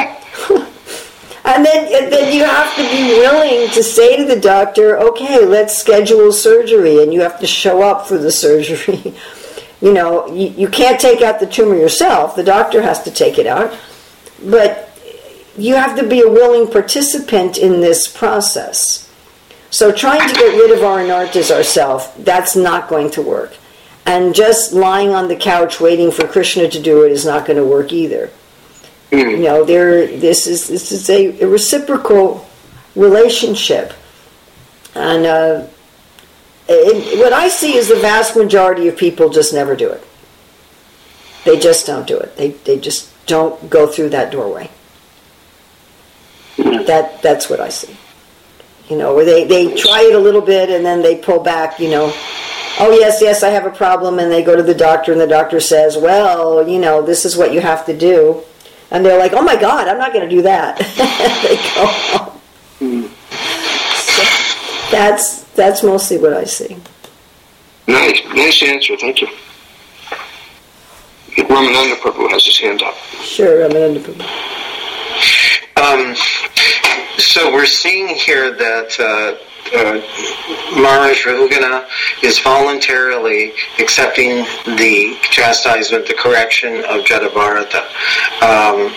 [SPEAKER 1] And then, and then you have to be willing to say to the doctor, okay, let's schedule surgery, and you have to show up for the surgery. You know, you, you can't take out the tumor yourself. The doctor has to take it out. But you have to be a willing participant in this process. So trying to get rid of our anartas ourselves, that's not going to work. And just lying on the couch waiting for Krishna to do it is not going to work either. You know, there. This is this is a, a reciprocal relationship, and uh, it, what I see is the vast majority of people just never do it. They just don't do it. They they just don't go through that doorway. That that's what I see. You know, where they, they try it a little bit and then they pull back. You know, oh yes yes I have a problem, and they go to the doctor and the doctor says, well, you know, this is what you have to do. And they're like, oh my God, I'm not going to do that. They go home. Mm. So that's, that's mostly what I see.
[SPEAKER 3] Nice, nice answer, thank you. Ramananda Prabhu has his hand up.
[SPEAKER 1] Sure, Ramananda Prabhu.
[SPEAKER 4] Um, so we're seeing here that uh, uh, Maharaj Rahugana is voluntarily accepting the chastisement, the correction of Jadabharata. Um,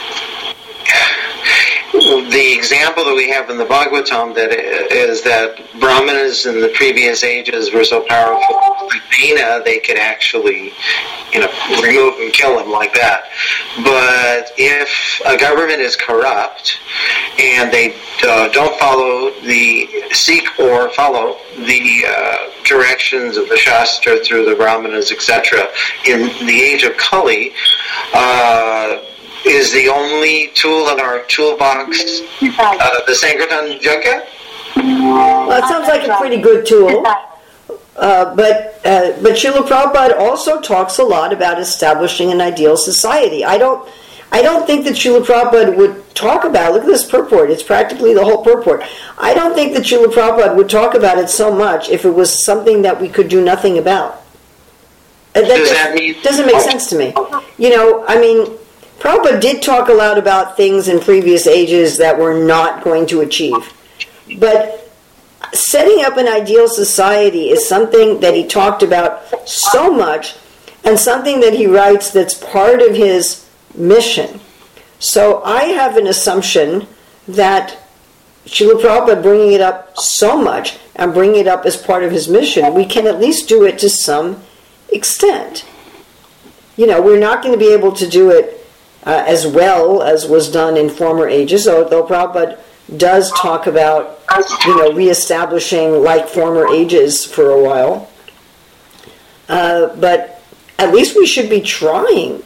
[SPEAKER 4] the example that we have in the Bhagavatam that is that Brahmanas in the previous ages were so powerful, like Bina, they could actually, you know, remove and kill him like that. But if a government is corrupt and they uh, don't follow the, seek or follow the uh, directions of the Shastra through the Brahmanas, et cetera, in the age of Kali, uh, is the only tool in our toolbox uh, the Sankirtan Yajna?
[SPEAKER 1] Well, it sounds like a pretty good tool. Uh, but uh, but Srila Prabhupada also talks a lot about establishing an ideal society. I don't I don't think that Srila Prabhupada would talk about, look at this purport, it's practically the whole purport. I don't think that Srila Prabhupada would talk about it so much if it was something that we could do nothing about. Uh, that
[SPEAKER 4] Does that mean...
[SPEAKER 1] doesn't make sense to me. You know, I mean, Prabhupada did talk a lot about things in previous ages that we're not going to achieve. But setting up an ideal society is something that he talked about so much, and something that he writes that's part of his mission. So I have an assumption that Srila Prabhupada bringing it up so much and bringing it up as part of his mission, we can at least do it to some extent. You know, we're not going to be able to do it uh, as well as was done in former ages, although Prabhupada does talk about, you know, reestablishing like former ages for a while. Uh, but at least we should be trying.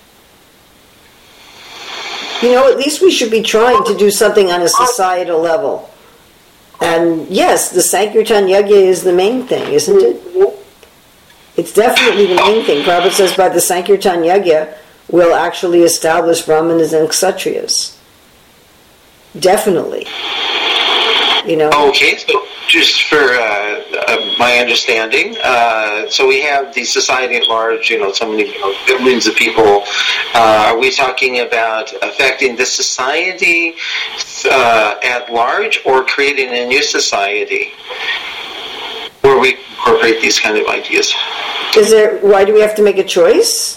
[SPEAKER 1] You know, at least we should be trying to do something on a societal level. And yes, the Sankirtan Yajna is the main thing, isn't it? It's definitely the main thing. Prabhupada says by the Sankirtan Yajna, we'll actually establish Brahmanas and Kshatriyas. Definitely. You know.
[SPEAKER 4] Okay, so just for uh, uh, my understanding, uh, so we have the society at large, you know, so many you know, billions of people. Uh, are we talking about affecting the society uh, at large, or creating a new society where we incorporate these kind of ideas?
[SPEAKER 1] Is there? Why do we have to make a choice?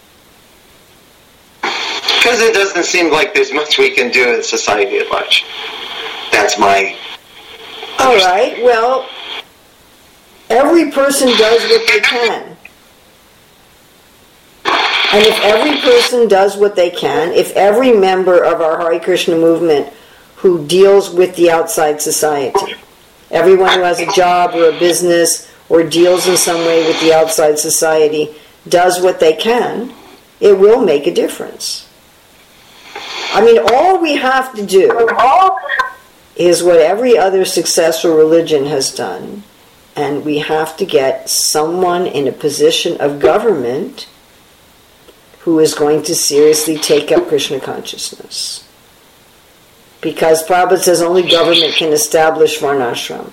[SPEAKER 4] Because it doesn't seem like there's much we can do in society at large. That's my...
[SPEAKER 1] All right, well, every person does what they can. And if every person does what they can, if every member of our Hare Krishna movement who deals with the outside society, everyone who has a job or a business or deals in some way with the outside society, does what they can, it will make a difference. I mean, all we have to do is what every other successful religion has done, and we have to get someone in a position of government who is going to seriously take up Krishna consciousness. Because Prabhupada says only government can establish Varnashram.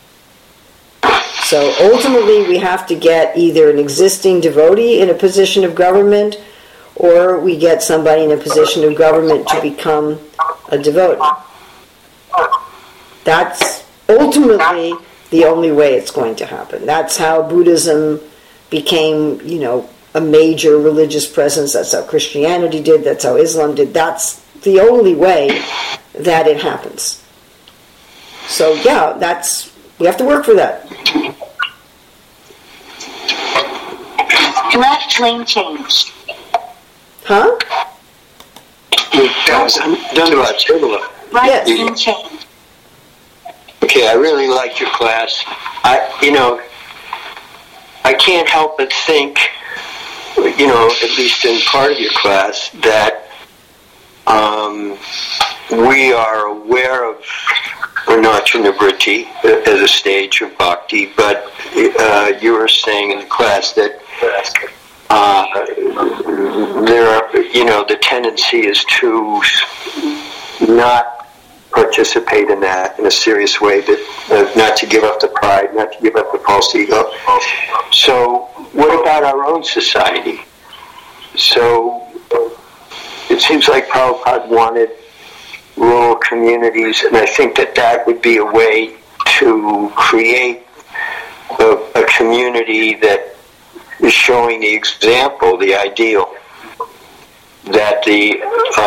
[SPEAKER 1] So ultimately we have to get either an existing devotee in a position of government, or we get somebody in a position of government to become a devotee. That's ultimately the only way it's going to happen. That's how Buddhism became, you know, a major religious presence. That's how Christianity did. That's how Islam did. That's the only way that it happens. So yeah, that's, we have to work for that.
[SPEAKER 2] Left lane change.
[SPEAKER 1] Huh?
[SPEAKER 5] Dhanyavad Srila.
[SPEAKER 2] Right
[SPEAKER 1] Yes.
[SPEAKER 2] lane change.
[SPEAKER 5] Okay, I really liked your class. I, you know, I can't help but think, you know, at least in part of your class, that um, we are aware of Anarcha-Nivritti as a stage of bhakti, but uh, you were saying in the class that uh, there are, you know, the tendency is to not participate in that in a serious way, that uh, not to give up the pride, not to give up the false ego. So what about our own society? So it seems like Prabhupada wanted rural communities, and I think that that would be a way to create a, a community that is showing the example, the ideal, that the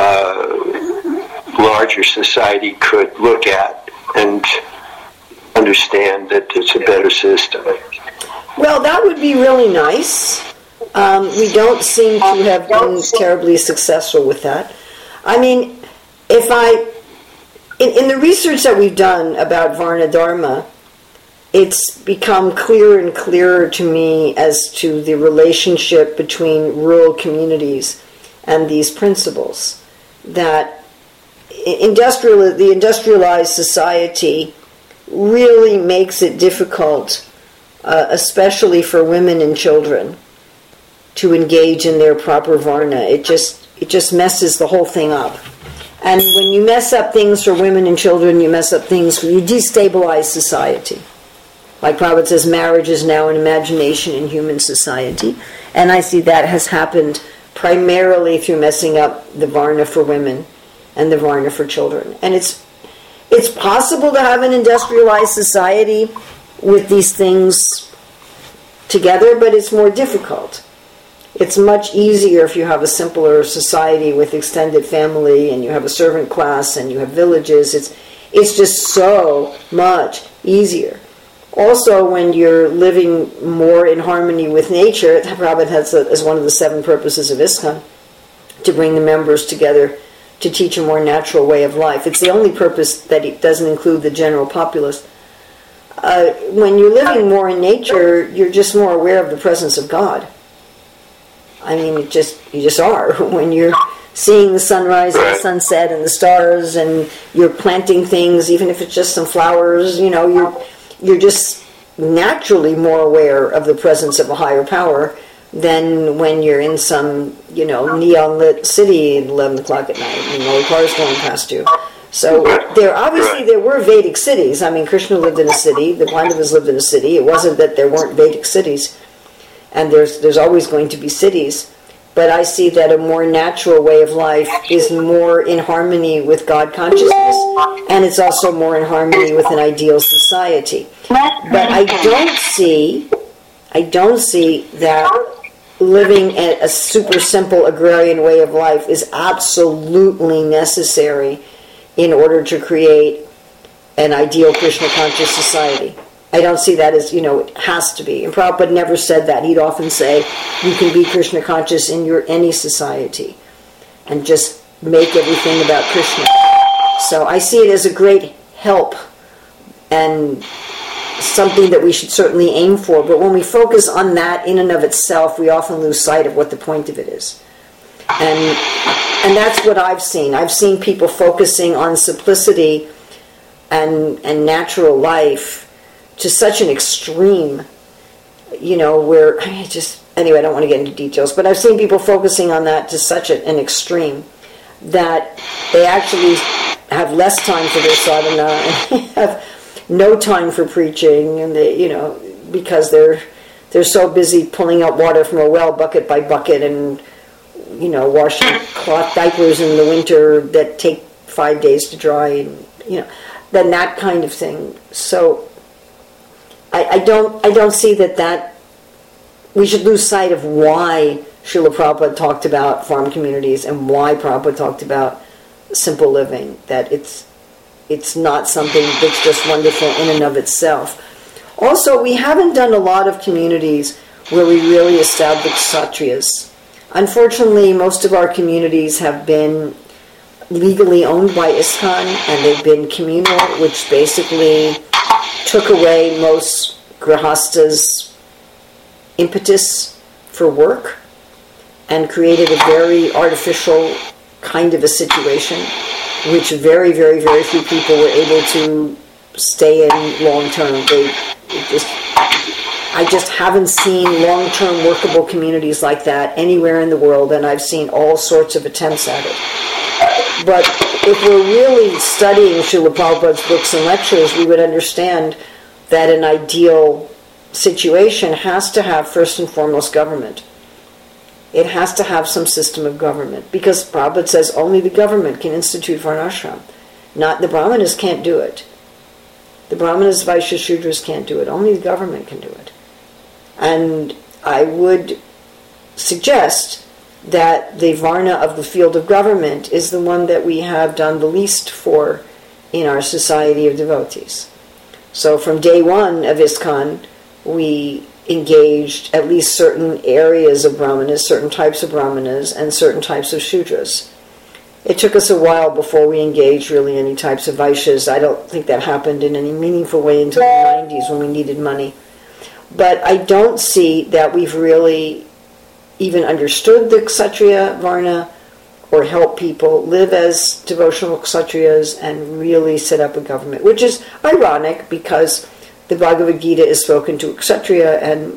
[SPEAKER 5] uh, larger society could look at and understand that it's a better system.
[SPEAKER 1] Well, that would be really nice. Um, we don't seem to have been terribly successful with that. I mean, if I, in, in the research that we've done about Varna Dharma, it's become clearer and clearer to me as to the relationship between rural communities and these principles. That industrial, the industrialized society really makes it difficult, uh, especially for women and children, to engage in their proper Varna. It just it just messes the whole thing up. And when you mess up things for women and children, you mess up things, you destabilize society. Like Prabhupada says, marriage is now an imagination in human society. And I see that has happened primarily through messing up the Varna for women and the Varna for children. And it's it's possible to have an industrialized society with these things together, but it's more difficult. It's much easier if you have a simpler society with extended family and you have a servant class and you have villages. It's it's just so much easier. Also, when you're living more in harmony with nature, Prabhupada has a, as one of the seven purposes of ISKCON, to bring the members together to teach a more natural way of life. It's the only purpose that it doesn't include the general populace. Uh, when you're living more in nature, you're just more aware of the presence of God. I mean, it just you just are. When you're seeing the sunrise and the sunset and the stars, and you're planting things, even if it's just some flowers, you know, you're you're just naturally more aware of the presence of a higher power than when you're in some, you know, neon lit city at eleven o'clock at night and no cars going past you. So there obviously there were Vedic cities. I mean, Krishna lived in a city. The Pandavas lived in a city. It wasn't that there weren't Vedic cities. And there's there's always going to be cities, but I see that a more natural way of life is more in harmony with God consciousness, and it's also more in harmony with an ideal society. But I don't see, I don't see that living a super simple agrarian way of life is absolutely necessary in order to create an ideal Krishna conscious society. I don't see that as, you know, it has to be. And Prabhupada never said that. He'd often say, you can be Krishna conscious in your any society and just make everything about Krishna. So I see it as a great help and something that we should certainly aim for. But when we focus on that in and of itself, we often lose sight of what the point of it is. And and that's what I've seen. I've seen people focusing on simplicity and and natural life to such an extreme, you know, where, I mean, just, anyway, I don't want to get into details, but I've seen people focusing on that to such a, an extreme that they actually have less time for their sadhana and they have no time for preaching, and they, you know, because they're they're so busy pulling out water from a well bucket by bucket and, you know, washing cloth diapers in the winter that take five days to dry, and, you know, then that kind of thing. So I, I don't I don't see that that we should lose sight of why Srila Prabhupada talked about farm communities and why Prabhupada talked about simple living, that it's it's not something that's just wonderful in and of itself. Also, we haven't done a lot of communities where we really established Kshatriyas. Unfortunately, most of our communities have been legally owned by ISKCON, and they've been communal, which basically took away most grihastas' impetus for work and created a very artificial kind of a situation, which very, very, very few people were able to stay in long term. They it just, I just haven't seen long-term workable communities like that anywhere in the world, and I've seen all sorts of attempts at it. But if we're really studying Srila Prabhupada's books and lectures, we would understand that an ideal situation has to have, first and foremost, government. It has to have some system of government, because Prabhupada says only the government can institute varnashram. Not the Brahmanas can't do it. The Brahmanas, Vaishyas, Shudras can't do it. Only the government can do it. And I would suggest that the Varna of the field of government is the one that we have done the least for in our society of devotees. So from day one of ISKCON, we engaged at least certain areas of Brahmanas, certain types of Brahmanas, and certain types of Shudras. It took us a while before we engaged really any types of Vaishyas. I don't think that happened in any meaningful way until the nineties when we needed money. But I don't see that we've really even understood the Kshatriya Varna or helped people live as devotional Kshatriyas and really set up a government, which is ironic because the Bhagavad Gita is spoken to Kshatriya, and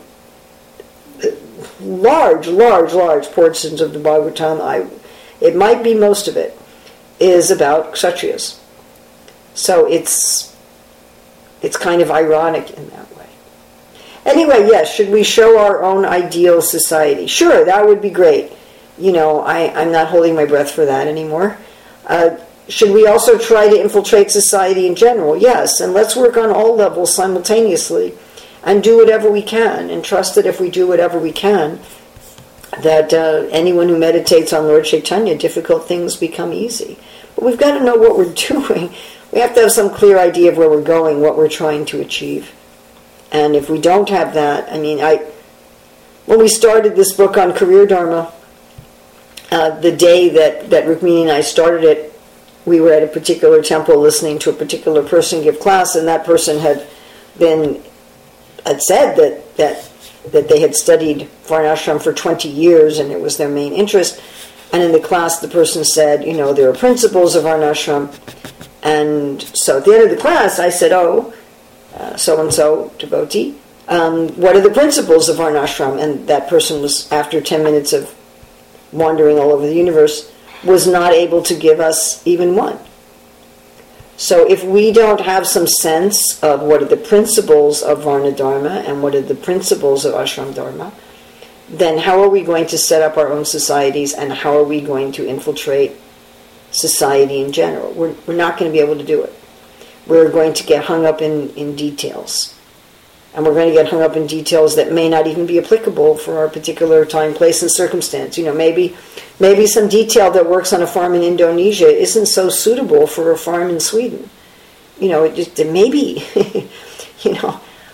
[SPEAKER 1] large, large, large portions of the Bhagavatam, I, it might be most of it, is about Kshatriyas. So it's it's kind of ironic in that way. Anyway, yes, should we show our own ideal society? Sure, that would be great. You know, I, I'm not holding my breath for that anymore. Uh, should we also try to infiltrate society in general? Yes, and let's work on all levels simultaneously and do whatever we can, and trust that if we do whatever we can, that uh, anyone who meditates on Lord Chaitanya, difficult things become easy. But we've got to know what we're doing. We have to have some clear idea of where we're going, what we're trying to achieve. And if we don't have that, I mean, I when we started this book on career dharma, uh, the day that, that Rukmini and I started it, we were at a particular temple listening to a particular person give class, and that person had been had said that that that they had studied Varnashram for twenty years and it was their main interest. And in the class, the person said, you know, there are principles of Varnashram. And so at the end of the class, I said, oh, uh, so-and-so devotee, um, what are the principles of Varnashram? And that person was, after ten minutes of wandering all over the universe, was not able to give us even one. So if we don't have some sense of what are the principles of Varna Dharma and what are the principles of Ashram Dharma, then how are we going to set up our own societies, and how are we going to infiltrate society in general? We're, we're not going to be able to do it. We're going to get hung up in, in details. And we're going to get hung up in details that may not even be applicable for our particular time, place, and circumstance. You know, maybe maybe some detail that works on a farm in Indonesia isn't so suitable for a farm in Sweden. You know, it just maybe, you know,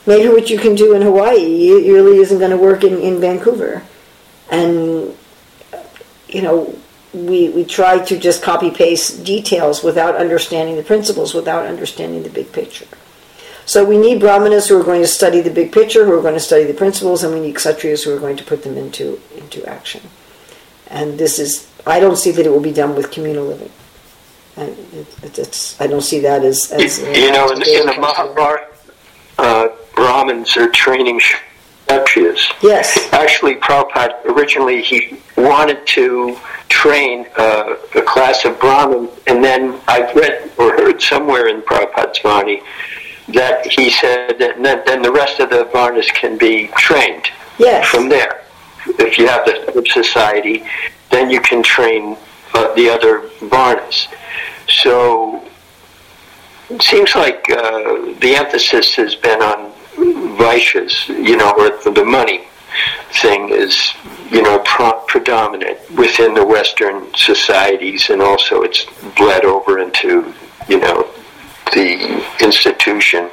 [SPEAKER 1] maybe what you can do in Hawaii it really isn't going to work in, in Vancouver. And, you know, we we try to just copy-paste details without understanding the principles, without understanding the big picture. So we need brahmanas who are going to study the big picture, who are going to study the principles, and we need kshatriyas who are going to put them into into action. And this is, I don't see that it will be done with communal living. And it, it's, I don't see that as... as
[SPEAKER 5] you know, in, in the Mahabharata, uh, Brahmins are training kshatriyas.
[SPEAKER 1] Yes.
[SPEAKER 5] Actually, Prabhupada, originally he wanted to train uh, a class of Brahmin, and then I've read or heard somewhere in Prabhupada's Vani that he said that then, then the rest of the Varnas can be trained
[SPEAKER 1] yes.
[SPEAKER 5] from there. If you have the society, then you can train uh, the other Varnas. So it seems like uh, the emphasis has been on Vaishyas, you know, or the money thing is, you know, pro- predominant within the Western societies, and also it's bled over into, you know, the institution.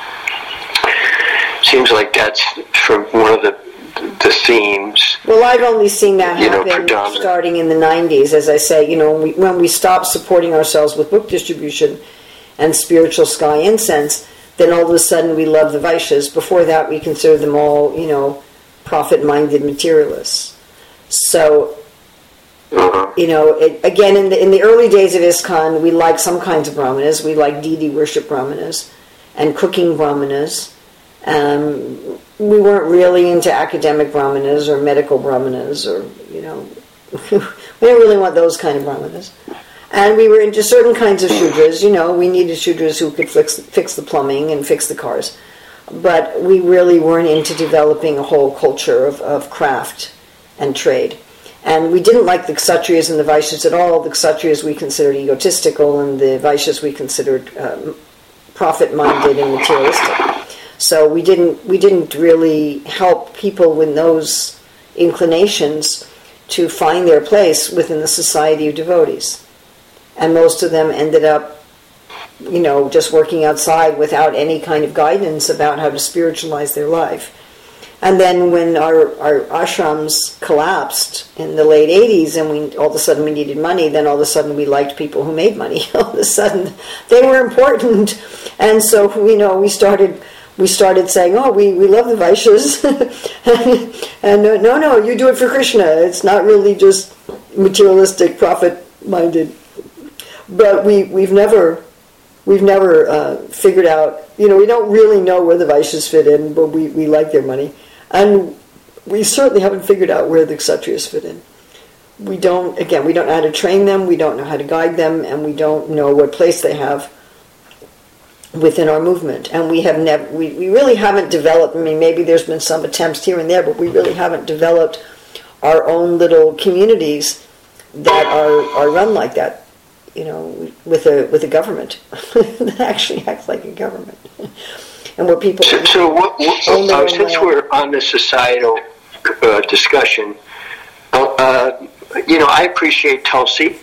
[SPEAKER 5] Seems like that's from one of the the themes.
[SPEAKER 1] Well, I've only seen that
[SPEAKER 5] you know,
[SPEAKER 1] happen starting in the nineties, as I say, you know, when we, when we stopped supporting ourselves with book distribution and spiritual sky incense, then all of a sudden we love the Vaishyas. Before that, we considered them all, you know, profit-minded materialists. So,
[SPEAKER 5] uh-huh.
[SPEAKER 1] you know, it, again, in the in the early days of ISKCON, we liked some kinds of brahmanas. We liked deity worship brahmanas and cooking brahmanas. Um, we weren't really into academic brahmanas or medical brahmanas, or, you know, we didn't really want those kind of brahmanas. And we were into certain kinds of shudras. You know, we needed shudras who could fix, fix the plumbing and fix the cars. But we really weren't into developing a whole culture of, of craft and trade. And we didn't like the Kshatriyas and the Vaishyas at all. The Kshatriyas we considered egotistical, and the Vaishyas we considered um, profit-minded and materialistic. So we didn't we didn't really help people with those inclinations to find their place within the society of devotees. And most of them ended up, you know, just working outside without any kind of guidance about how to spiritualize their life. And then when our, our ashrams collapsed in the late eighties, and we all of a sudden we needed money, then all of a sudden we liked people who made money. All of a sudden they were important. And so, you know, we started we started saying, oh, we, we love the Vaishyas. and uh, no, no, you do it for Krishna. It's not really just materialistic, profit-minded. But we, we've never... We've never uh, figured out, you know, we don't really know where the Vaishyas fit in, but we, we like their money. And we certainly haven't figured out where the Kshatriyas fit in. We don't, again, we don't know how to train them, we don't know how to guide them, and we don't know what place they have within our movement. And we have never, we, we really haven't developed, I mean, maybe there's been some attempts here and there, but we really haven't developed our own little communities that are, are run like that. You know, with a with a government that actually acts like a government, and where people.
[SPEAKER 5] So, so what, what, uh, since land. We're on the societal uh, discussion, uh, uh, you know, I appreciate Tulsi.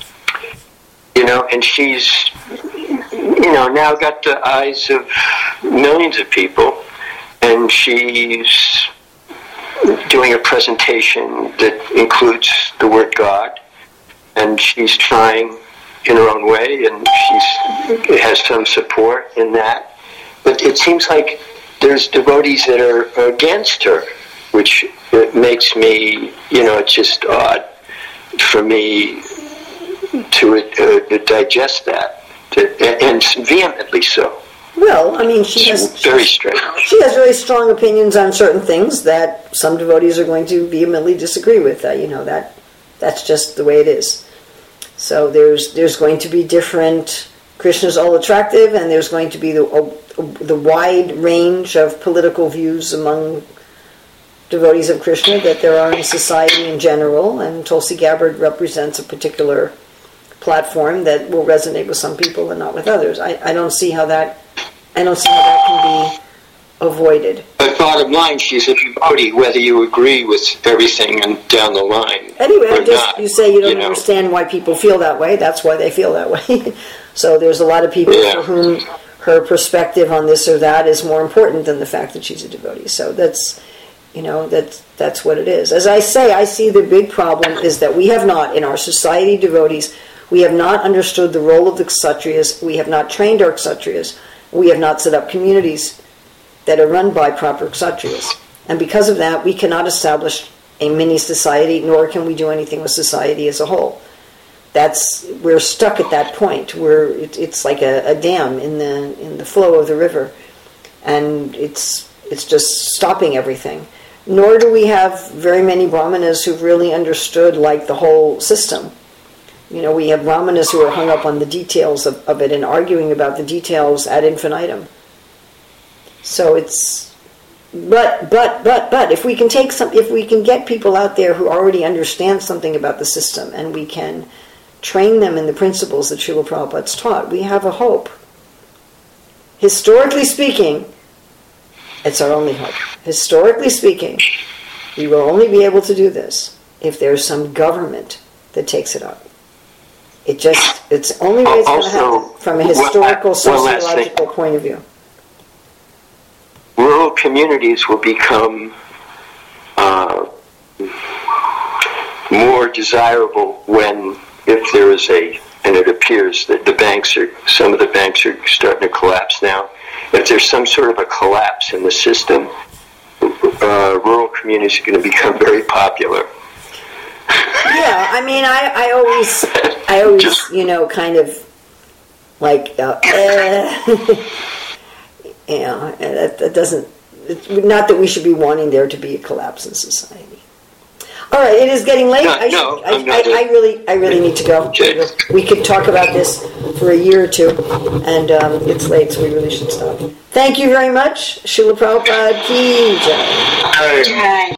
[SPEAKER 5] You know, and she's, you know, now got the eyes of millions of people, and she's doing a presentation that includes the word God, and she's trying in her own way, and she has some support in that. But it seems like there's devotees that are against her, which it makes me, you know, it's just odd for me to, uh, to digest that, to, and vehemently so.
[SPEAKER 1] Well, I mean, she has
[SPEAKER 5] very strange.
[SPEAKER 1] She has very strong opinions on certain things that some devotees are going to vehemently disagree with. Uh, you know, that that's just the way it is. So there's there's going to be different. Krishna's all attractive, and there's going to be the uh, the wide range of political views among devotees of Krishna that there are in society in general. And Tulsi Gabbard represents a particular platform that will resonate with some people and not with others. I, I don't see how that I don't see how that can be avoided.
[SPEAKER 5] But bottom line, she's a devotee, whether you agree with everything and down the line.
[SPEAKER 1] Anyway,
[SPEAKER 5] or
[SPEAKER 1] just
[SPEAKER 5] not,
[SPEAKER 1] you say you don't
[SPEAKER 5] you know.
[SPEAKER 1] understand why people feel that way. That's why they feel that way. So there's a lot of people
[SPEAKER 5] yeah.
[SPEAKER 1] for whom her perspective on this or that is more important than the fact that she's a devotee. So that's, you know, that's, that's what it is. As I say, I see the big problem is that we have not, in our society, devotees, we have not understood the role of the Kshatriyas. We have not trained our Kshatriyas. We have not set up communities that are run by proper Kshatriyas. And because of that, we cannot establish a mini society, nor can we do anything with society as a whole. That's, we're stuck at that point where it, it's like a, a dam in the in the flow of the river, and it's it's just stopping everything. Nor do we have very many brahmanas who've really understood like the whole system. You know, we have brahmanas who are hung up on the details of, of it and arguing about the details ad infinitum. So it's, but but but but if we can take some, if we can get people out there who already understand something about the system, and we can train them in the principles that Srila Prabhupada's taught, we have a hope. Historically speaking, it's our only hope. Historically speaking, we will only be able to do this if there's some government that takes it up. It just, it's the only way it's going to happen from a historical, sociological point of view.
[SPEAKER 5] Rural communities will become uh, more desirable when, if there is a, and it appears that the banks are, some of the banks are starting to collapse now, if there's some sort of a collapse in the system, uh, rural communities are going to become very popular.
[SPEAKER 1] Yeah, I mean, I, I always, I always, Just, you know, kind of like, uh, uh, you know, that, that doesn't, it's not that we should be wanting there to be a collapse in society. All right, it is getting late.
[SPEAKER 5] No,
[SPEAKER 1] I, should,
[SPEAKER 5] no,
[SPEAKER 1] I, I, I really, I really need to go.
[SPEAKER 5] Okay.
[SPEAKER 1] We could talk about this for a year or two, and um, it's late, so we really should stop. Thank you very much, Srila Prabhupada Ki Jai.
[SPEAKER 4] Jai.